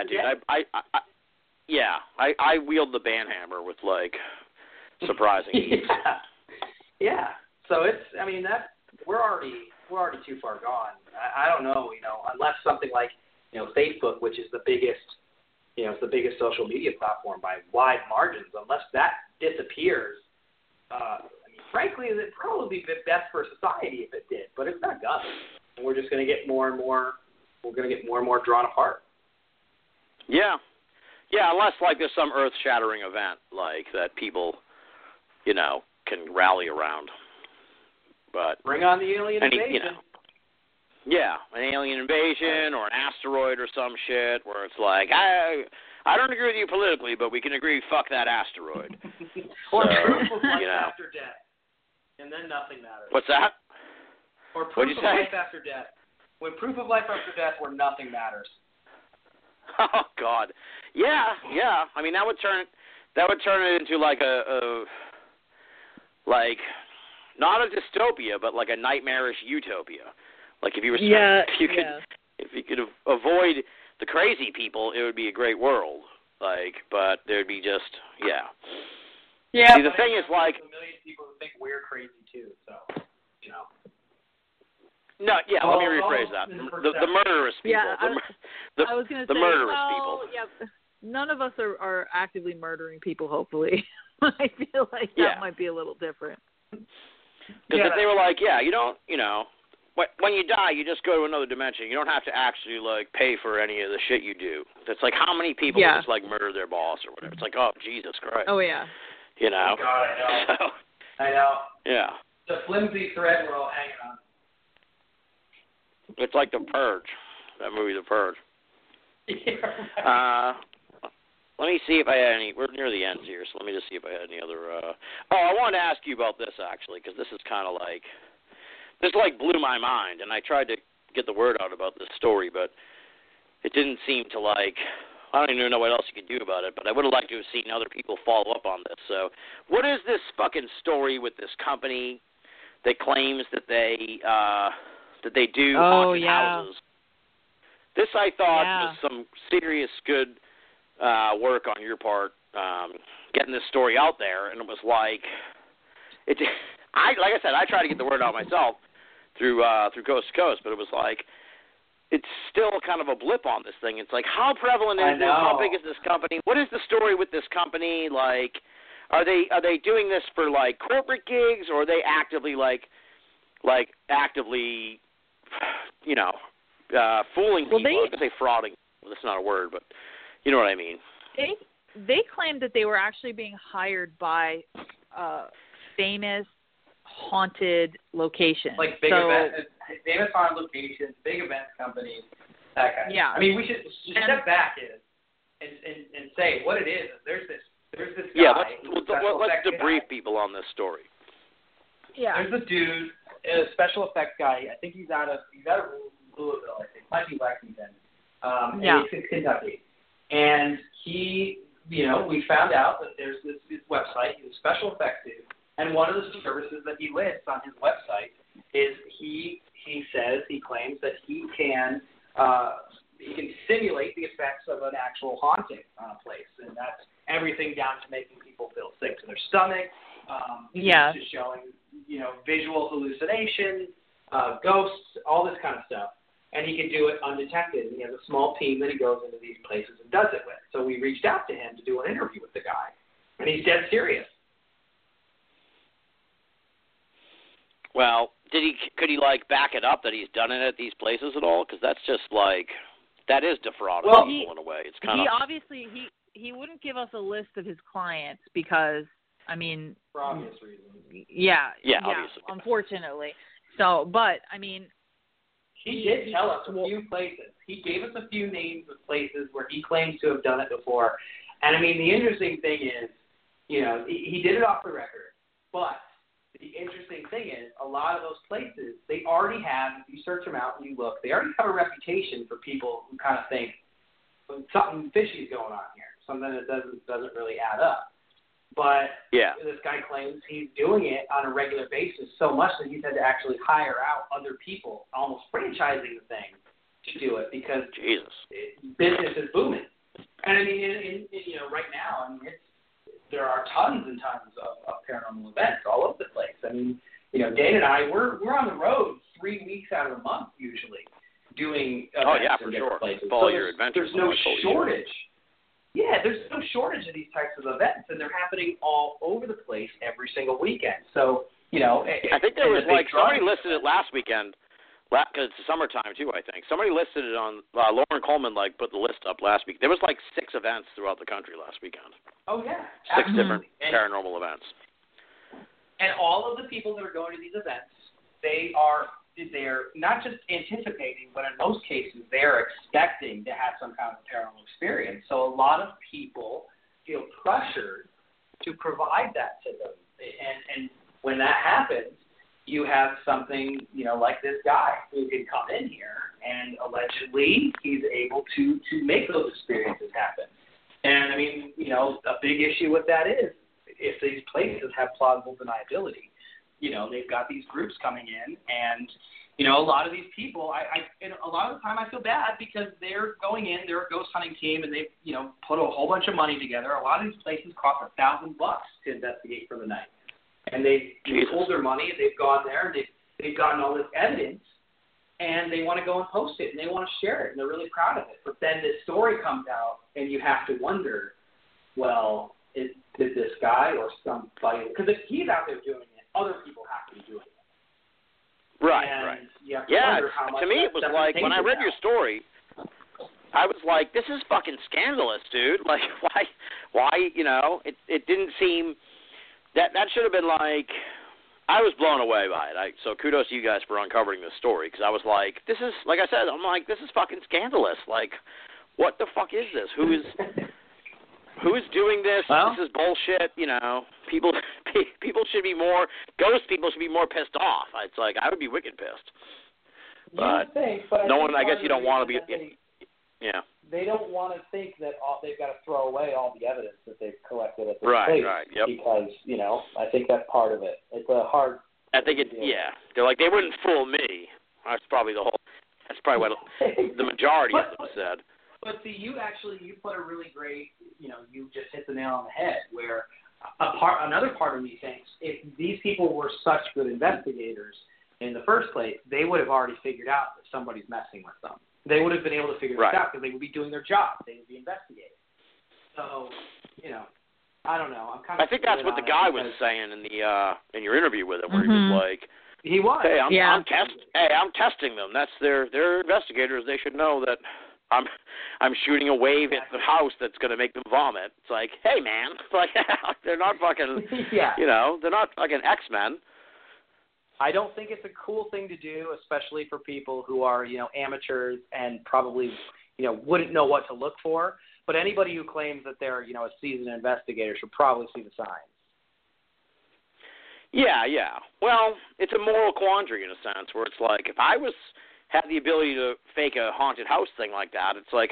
dude. I wield the ban hammer with surprising ease. Yeah. So we're already too far gone. I don't know, unless something like Facebook, which is the biggest. It's the biggest social media platform by wide margins. Unless that disappears, frankly, it'd probably be best for society if it did. But it's not gonna, and we're just going to get more and more. We're going to get more and more drawn apart. Yeah, unless there's some earth-shattering event that people, can rally around. But bring on the alien invasion. An alien invasion or an asteroid or some shit where it's I don't agree with you politically, but we can agree, fuck that asteroid. Or proof of life after death. And then nothing matters. What's that? Or proof of life after death. When proof of life after death where nothing matters. Oh, God. Yeah. That would turn it into not a dystopia, but a nightmarish utopia. If you were, if you could avoid the crazy people, it would be a great world. But there'd be just, Yeah. See, the thing is, a million people who think we're crazy too. So, No, let me rephrase that. The murderous people. Yeah, I was going to say, murderous people. Yeah, none of us are actively murdering people, hopefully. I feel like that might be a little different. Because if they were like, you don't, when you die, you just go to another dimension. You don't have to actually, like, pay for any of the shit you do. It's like, how many people just, like, murder their boss or whatever? It's like, oh, Jesus Christ. Oh, yeah. You know? Oh, God, I know. I know. Yeah. The flimsy thread we're all hanging on. It's like The Purge, that movie, The Purge. Yeah, Let me see if I had any. We're near the end here, so let me just see if I had any other. I wanted to ask you about this, actually, because this is kind of like. This, like, blew my mind, and I tried to get the word out about this story, but it didn't seem to, like. I don't even know what else you could do about it, but I would have liked to have seen other people follow up on this. So, what is this fucking story with this company that claims that they do haunted houses? This, I thought, was some serious good work on your part, getting this story out there, and it was like, like I said, I tried to get the word out myself through Coast to Coast, but it was like, it's still kind of a blip on this thing. It's like, how prevalent is this? How big is this company? What is the story with this company? Like, are they doing this for like corporate gigs, or are they actively actively, fooling people? I was gonna say frauding. Well, that's not a word, but you know what I mean. They claimed that they were actually being hired by famous haunted locations. Like big events, famous haunted locations, big event companies, that kind of stuff. I mean, we should step back and say what it is. There's this guy. Yeah, let's debrief people on this story. Yeah. There's this dude, a special effects guy. I think he's out of Louisville, I think. Might be Lexington. And he's in Kentucky. And he, we found out that there's this website, he's a special effects dude, and one of the services that he lists on his website is he claims that he can simulate the effects of an actual haunting on a place, and that's everything down to making people feel sick to their stomach, to showing, visual hallucinations, ghosts, all this kind of stuff. And he can do it undetected. He has a small team that he goes into these places and does it with. So we reached out to him to do an interview with the guy, and he's dead serious. Well, could he like back it up that he's done it at these places at all? Because that's just like, that is defrauding people in a way. It's kind of. Obviously he wouldn't give us a list of his clients because, I mean, for obvious reasons. Yeah, obviously. Unfortunately. So, but I mean. He did tell us a few places. He gave us a few names of places where he claims to have done it before. And, I mean, the interesting thing is, he did it off the record. But the interesting thing is, a lot of those places, they already have, if you search them out and you look, they already have a reputation for people who kind of think something fishy is going on here, something that doesn't really add up. But this guy claims he's doing it on a regular basis so much that he's had to actually hire out other people, almost franchising the thing to do it because business is booming. And I mean, right now, there are tons and tons of paranormal events all over the place. I mean, Dana and I, we're on the road 3 weeks out of the month usually doing events in different places. Follow your adventures. There's no shortage. Yeah, there's no shortage of these types of events, and they're happening all over the place every single weekend. So, I think there was somebody listed it last weekend, because it's summertime too, I think. Somebody listed it on, Lauren Coleman, put the list up last week. There was 6 events throughout the country last weekend. Oh, yeah. 6 different paranormal events. And all of the people that are going to these events, they're not just anticipating, but in most cases, they're expecting to have some kind of paranormal experience. So a lot of people feel pressured to provide that to them. And when that happens, you have something, like this guy who can come in here and allegedly he's able to make those experiences happen. And, I mean, a big issue with that is if these places have plausible deniability. They've got these groups coming in, and, a lot of these people, and a lot of the time I feel bad because they're going in, they're a ghost hunting team, and they've, put a whole bunch of money together. A lot of these places cost $1,000 to investigate for the night. And they've pulled their money, and they've gone there, and they've gotten all this evidence, and they want to go and post it, and they want to share it, and they're really proud of it. But then this story comes out, and you have to wonder, well, did this guy or somebody, because if he's out there doing it, other people have to be doing it. Right, and right. You have to Yeah, wonder how much to me that it was stuff like, when I read changes your now. story, I was like, this is fucking scandalous, dude. Like, why, you know, it didn't seem, that should have been like, I was blown away by it. So kudos to you guys for uncovering this story, because I was like, this is, like I said, I'm like, this is fucking scandalous. Like, what the fuck is this? Who is doing this? Well, this is bullshit. You know, people should be more, ghost people should be more pissed off. It's like, I would be wicked pissed. But no one, I guess you don't want to be, yeah. They don't want to think that they've got to throw away all the evidence that they've collected at this Right, place. right, yep. Because, you know, I think that's part of it. It's a hard. I think it, yeah. They're like, they wouldn't fool me. That's probably what the majority of them said. But see, you put a really great, you know, you just hit the nail on the head, where another part of me thinks if these people were such good investigators in the first place, they would have already figured out that somebody's messing with them. They would have been able to figure this out because they would be doing their job. They would be investigating. So, you know, I don't know. I think that's what the guy was saying in in your interview with him, where he was like, he was. Hey, I'm testing them. That's they're investigators. They should know that I'm shooting a wave at the house that's going to make them vomit. It's like, hey man, like they're not fucking, you know, they're not fucking X-Men. I don't think it's a cool thing to do, especially for people who are, you know, amateurs and probably, you know, wouldn't know what to look for. But anybody who claims that they're, you know, a seasoned investigator should probably see the signs. Yeah. Well, it's a moral quandary in a sense, where it's like, if I had the ability to fake a haunted house thing like that, it's like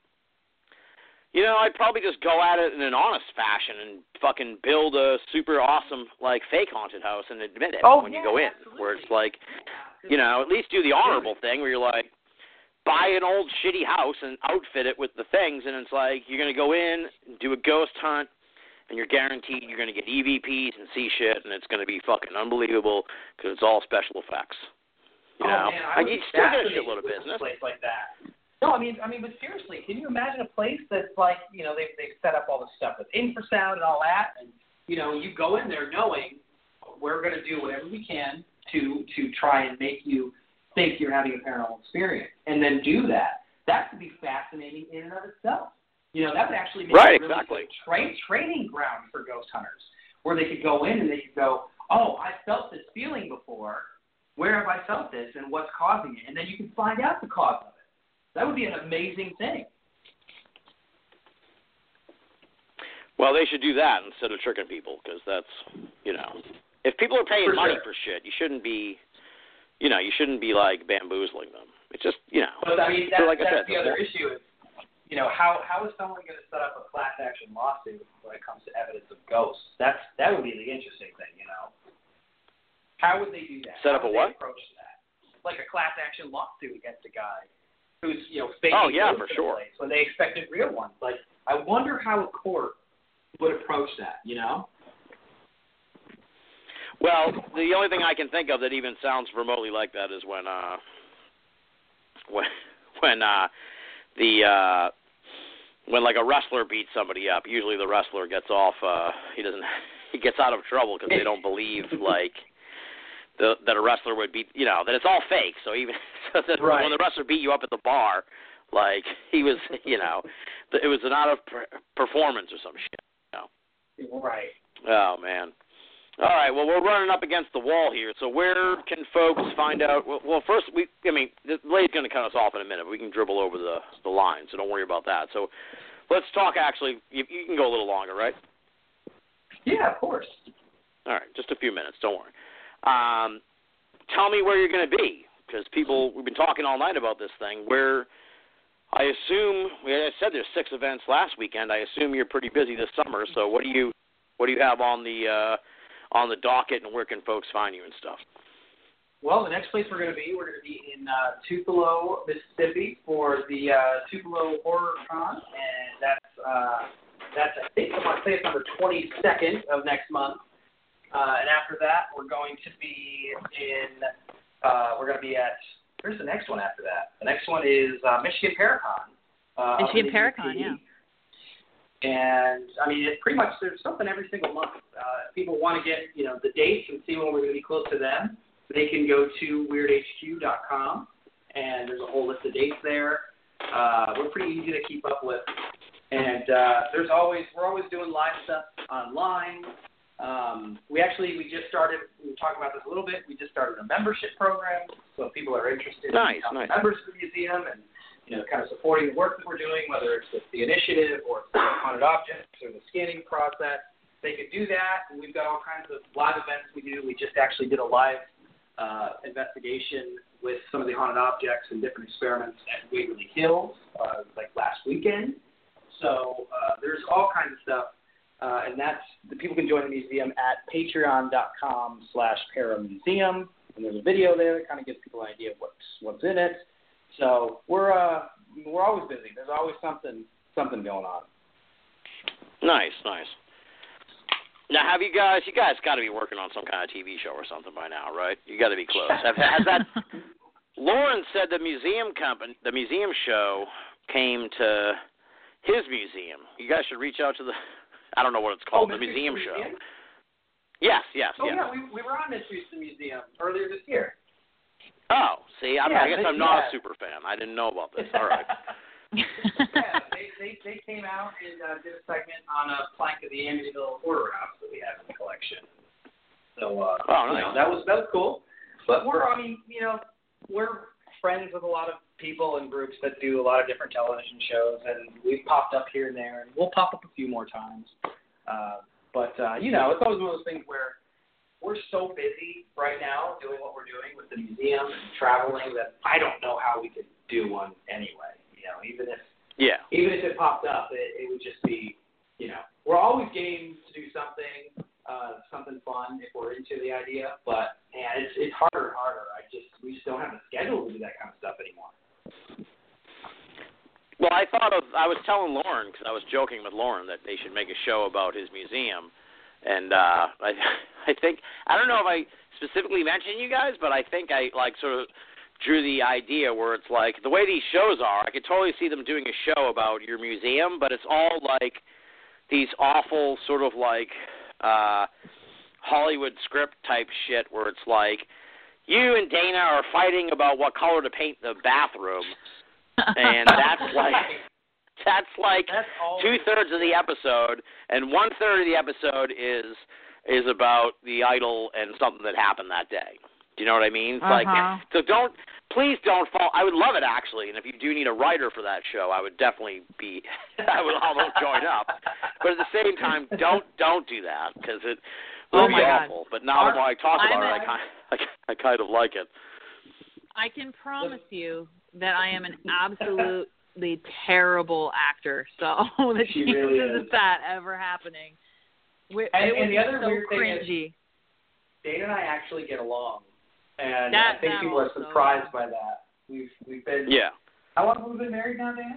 I'd probably just go at it in an honest fashion and fucking build a super awesome, like, fake haunted house and admit it when you go in. Absolutely. Where it's like, you know, at least do the honorable thing where you're like, buy an old shitty house and outfit it with the things, and it's like, you're going to go in, do a ghost hunt, and you're guaranteed you're going to get EVPs and see shit, and it's going to be fucking unbelievable because it's all special effects. You know? Man, you still get a shitload of business. A place like that. No, I mean, but seriously, can you imagine a place that's like, you know, they've set up all the stuff with infrasound and all that, and you know, you go in there knowing we're going to do whatever we can to try and make you think you're having a paranormal experience, and then do that. That could be fascinating in and of itself. You know, that would actually make a really good training ground for ghost hunters, where they could go in and they could go, oh, I felt this feeling before. Where have I felt this, and what's causing it? And then you can find out the cause of it. That would be an amazing thing. Well, they should do that instead of tricking people, because that's, you know, if people are paying money for shit, you shouldn't be, like bamboozling them. It's just, you know. But I mean, that's the other issue. Is, you know, how is someone going to set up a class action lawsuit when it comes to evidence of ghosts? That would be the interesting thing, you know. How would they do that? Set up a what? Approach that? Like a class action lawsuit against a guy who's, you know, faking for sure. place when they expected real ones. Like, I wonder how a court would approach that, you know? Well, the only thing I can think of that even sounds remotely like that is when like a wrestler beats somebody up. Usually the wrestler gets off. He gets out of trouble because they don't believe like that a wrestler would beat. You know, that it's all fake. So even when the wrestler beat you up at the bar, like he was, you know, it was an out of performance or some shit. You know? Right. Oh man. All right, well, we're running up against the wall here, so where can folks find out? Well, first, the lady's going to cut us off in a minute, but we can dribble over the line, so don't worry about that. So let's talk, actually. You can go a little longer, right? Yeah, of course. All right, just a few minutes, don't worry. Tell me where you're going to be, because we've been talking all night about this thing, where I assume, I said there's 6 events last weekend. I assume you're pretty busy this summer, so what do you have on the docket, and where can folks find you and stuff? Well, the next place we're going to be in Tupelo, Mississippi for the Tupelo Horror Con, and that's I think I want to say it's on the 22nd of next month. And after that, we're going to be at Where's the next one after that? The next one is Michigan Paracon. Michigan Paracon, yeah. And, I mean, it's pretty much, there's something every single month. If people want to get, the dates and see when we're going to be close to them, they can go to weirdhq.com, and there's a whole list of dates there. We're pretty easy to keep up with. And we're always doing live stuff online. We just started, we were talking about this a little bit, we just started a membership program, so if people are interested in becoming members of the museum and, kind of supporting the work that we're doing, whether it's with the initiative or the haunted objects or the scanning process, they could do that. And we've got all kinds of live events we do. We just actually did a live investigation with some of the haunted objects and different experiments at Waverly Hills, like last weekend. So there's all kinds of stuff. And the people can join the museum at patreon.com/paramuseum. And there's a video there that kind of gives people an idea of what's in it. So we're always busy. There's always something going on. Nice. Now, have you guys got to be working on some kind of TV show or something by now, right? You got to be close. Has that? Lauren said the museum show came to his museum. You guys should reach out to I don't know what it's called, the museum show. Yes. Oh, yeah, we were on Mysteries to the Museum earlier this year. Oh, see, I guess I'm not a super fan. I didn't know about this. All right. Yeah, they came out and did a segment on a plank of the Amityville Horror House that we have in the collection. So, nice. That was cool. But we're friends with a lot of people and groups that do a lot of different television shows, and we've popped up here and there, and we'll pop up a few more times. But it's always one of those things where we're so busy right now doing what we're doing with the museum and traveling that I don't know how we could do one anyway. Even if it popped up, it would just be, we're always game to do something fun if we're into the idea. But man, it's harder and harder. We just don't have the schedule to do that kind of stuff anymore. Well, I was telling Lauren, because I was joking with Lauren, that they should make a show about his museum. And I think, I don't know if I specifically mentioned you guys, but I think I sort of drew the idea where it's like, the way these shows are, I could totally see them doing a show about your museum, but it's all like these awful sort of like Hollywood script type shit where it's like, you and Dana are fighting about what color to paint the bathroom. And that's like 2/3 of the episode, and 1/3 of the episode is about the idol and something that happened that day. Do you know what I mean? It's like, so please don't fall. I would love it actually, and if you do need a writer for that show, I would definitely I would almost join up. But at the same time, don't do that because it will be awful. But now that I talk about it, I kind of like it. I can promise you that I am an absolutely terrible actor, so the chances of that ever happening. And the other so weird cringy. thing is, Dana and I actually get along, and I think people are surprised by that. We've been How long have we been married now, Dana?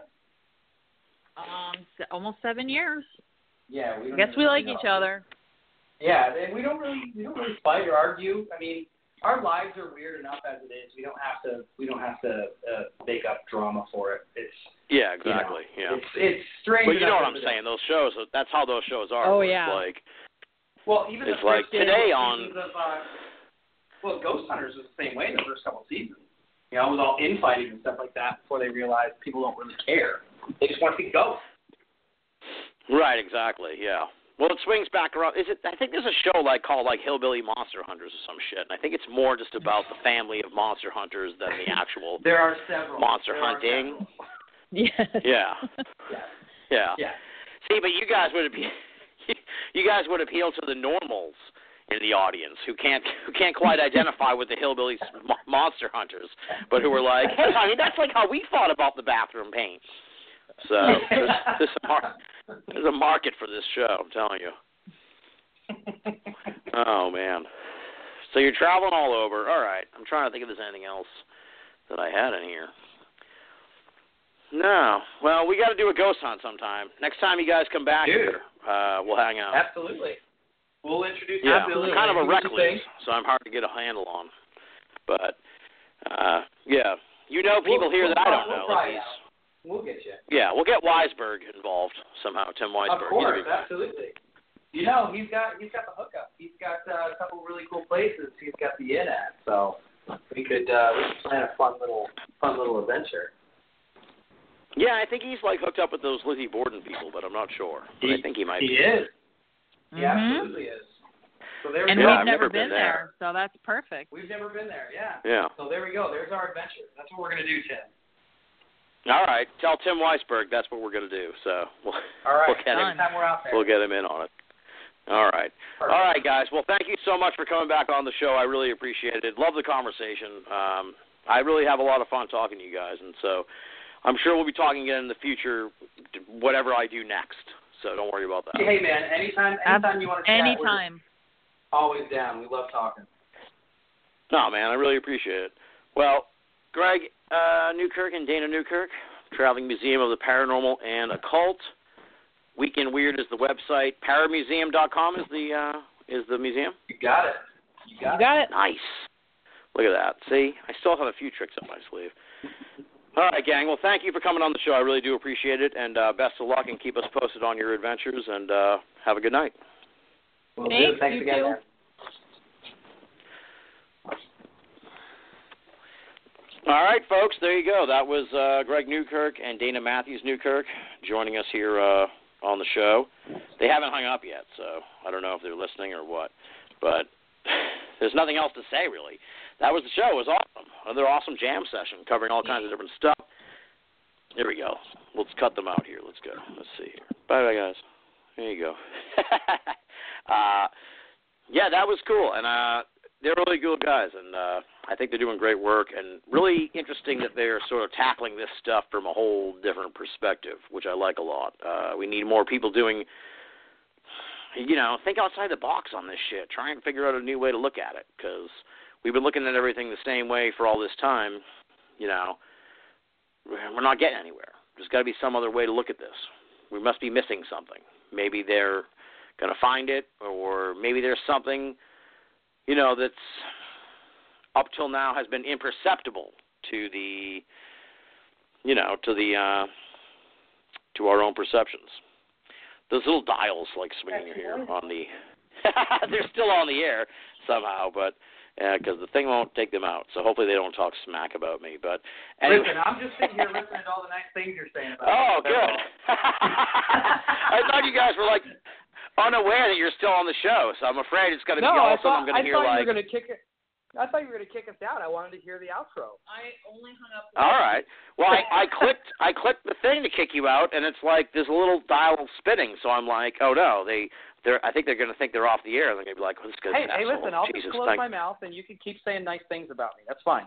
Almost 7 years. Yeah, I guess we like each other. Yeah, and we don't really fight or argue. I mean, our lives are weird enough as it is. We don't have to make up drama for it. Exactly. It's strange. But you know what I'm saying? Those shows. That's how those shows are. Oh yeah. Even it's the like first today on. Ghost Hunters was the same way the first couple of seasons. It was all infighting and stuff like that before they realized people don't really care. They just want to see ghosts. Right. Exactly. Yeah. Well, it swings back around. I think there's a show called Hillbilly Monster Hunters or some shit, and I think it's more just about the family of monster hunters than the actual there are several. Monster hunting. Yes. Yeah. Yeah. See, but you guys would appeal to the normals in the audience who can't quite identify with the hillbilly monster hunters, but who are like, hey, honey, that's like how we thought about the bathroom paint. So there's a market for this show, I'm telling you. Oh, man. So you're traveling all over. All right. I'm trying to think if there's anything else that I had in here. No. Well, we got to do a ghost hunt sometime. Next time you guys come back here, we'll hang out. Absolutely. We'll introduce you. Yeah, I'm kind of a recluse, so I'm hard to get a handle on. But Yeah. You know people here that I don't know. We'll get you. Yeah, we'll get Weisberg involved somehow, Tim Weisberg. Of course, absolutely. You know, he's got the hookup. He's got a couple really cool places he's got the in at, so we could plan a fun little adventure. Yeah, I think he's like hooked up with those Lizzie Borden people, but I'm not sure. I think he might be. He is. He absolutely is. So there we and go. we've never been there, so that's perfect. We've never been there, yeah. Yeah. So there we go. There's our adventure. That's what we're going to do, Tim. All right. Tell Tim Weisberg that's what we're going to do. So all right. We'll get next time we're out there. We'll get him in on it. All right. Perfect. All right, guys. Well, thank you so much for coming back on the show. I really appreciate it. Love the conversation. I really have a lot of fun talking to you guys, and so I'm sure we'll be talking again in the future, whatever I do next. So don't worry about that. Hey, man, anytime you want to chat. Anytime. Always down. We love talking. No, man, I really appreciate it. Well, Greg Newkirk and Dana Newkirk, Traveling Museum of the Paranormal and Occult. Weekend Weird is the website. Paramuseum.com is the museum. You got it. You got it. Nice. Look at that. See, I still have a few tricks up my sleeve. All right, gang. Well, thank you for coming on the show. I really do appreciate it, and best of luck, and keep us posted on your adventures, and have a good night. Well, Thanks again, man. All right, folks, there you go. That was Greg Newkirk and Dana Matthews Newkirk joining us here on the show. They haven't hung up yet, so I don't know if they're listening or what, but there's nothing else to say, really. That was the show. It was awesome. Another awesome jam session covering all kinds of different stuff. There we go. Let's cut them out here. Let's go. Let's see here. Bye-bye, guys. There you go. Yeah, that was cool, and they're really good guys, and I think they're doing great work, and really interesting that they're sort of tackling this stuff from a whole different perspective, which I like a lot. We need more people doing, think outside the box on this shit. Try and figure out a new way to look at it, because we've been looking at everything the same way for all this time. We're not getting anywhere. There's got to be some other way to look at this. We must be missing something. Maybe they're going to find it, or maybe there's something, that's up till now has been imperceptible to the, to our own perceptions. Those little dials like swinging here on the, they're still on the air somehow, but because the thing won't take them out. So hopefully they don't talk smack about me. But anyway. Listen, I'm just sitting here listening to all the nice things you're saying about me. Oh, good. I thought you guys were like unaware that you're still on the show, so I'm afraid it's going to be all of a sudden I'm going to hear like. I thought you were going to kick us out. I wanted to hear the outro. I only hung up. All right. Well, I clicked the thing to kick you out, and it's like there's a little dial spinning. So I'm like, oh no, I think they're going to think they're off the air. They're going to be like, well, this guy's an Hey, asshole. listen, I'll Jesus, just close my mouth, and you can keep saying nice things about me. That's fine.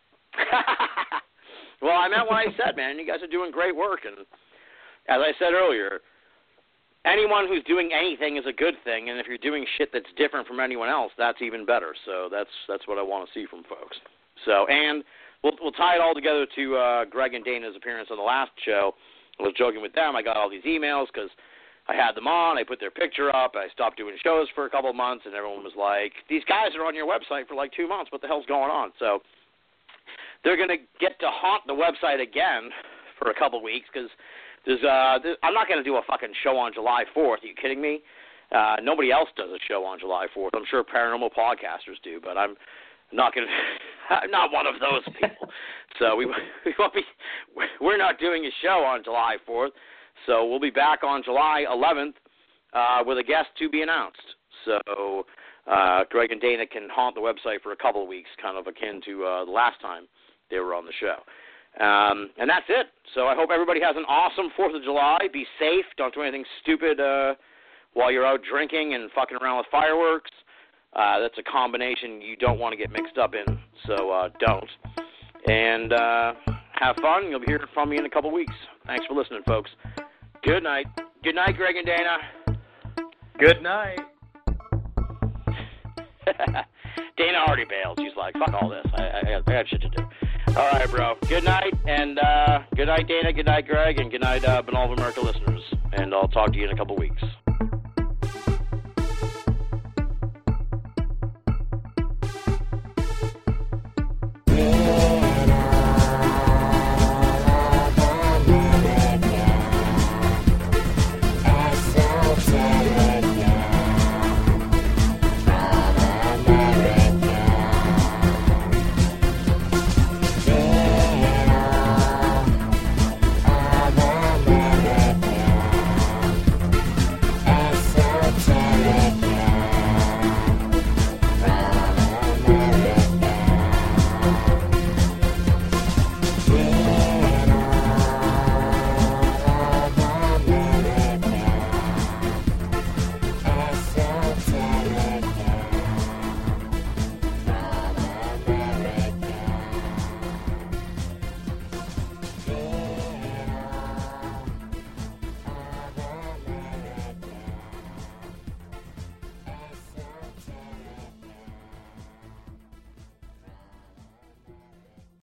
Well, I meant what I said, man. You guys are doing great work, and as I said earlier, anyone who's doing anything is a good thing, and if you're doing shit that's different from anyone else, that's even better. So that's what I want to see from folks. So, and we'll tie it all together to Greg and Dana's appearance on the last show. I was joking with them. I got all these emails because I had them on. I put their picture up. I stopped doing shows for a couple of months, and everyone was like, these guys are on your website for like 2 months. What the hell's going on? So they're going to get to haunt the website again for a couple of weeks because I'm not going to do a fucking show on July 4th. Are you kidding me? Nobody else does a show on July 4th. I'm sure paranormal podcasters do, but I'm not going to. I'm not one of those people. So we won't be. We're not doing a show on July 4th. So we'll be back on July 11th with a guest to be announced. So Greg and Dana can haunt the website for a couple of weeks, kind of akin to the last time they were on the show. And that's it. So I hope everybody has an awesome 4th of July. Be safe. Don't do anything stupid while you're out drinking and fucking around with fireworks. That's a combination you don't want to get mixed up in, so don't. And have fun. You'll be hearing from me in a couple weeks. Thanks for listening, folks. Good night. Good night, Greg and Dana. Good night. Dana already bailed. She's like, fuck all this. I got shit to do. All right, bro. Good night, and good night, Dana. Good night, Greg, and good night, Banal of America listeners. And I'll talk to you in a couple weeks.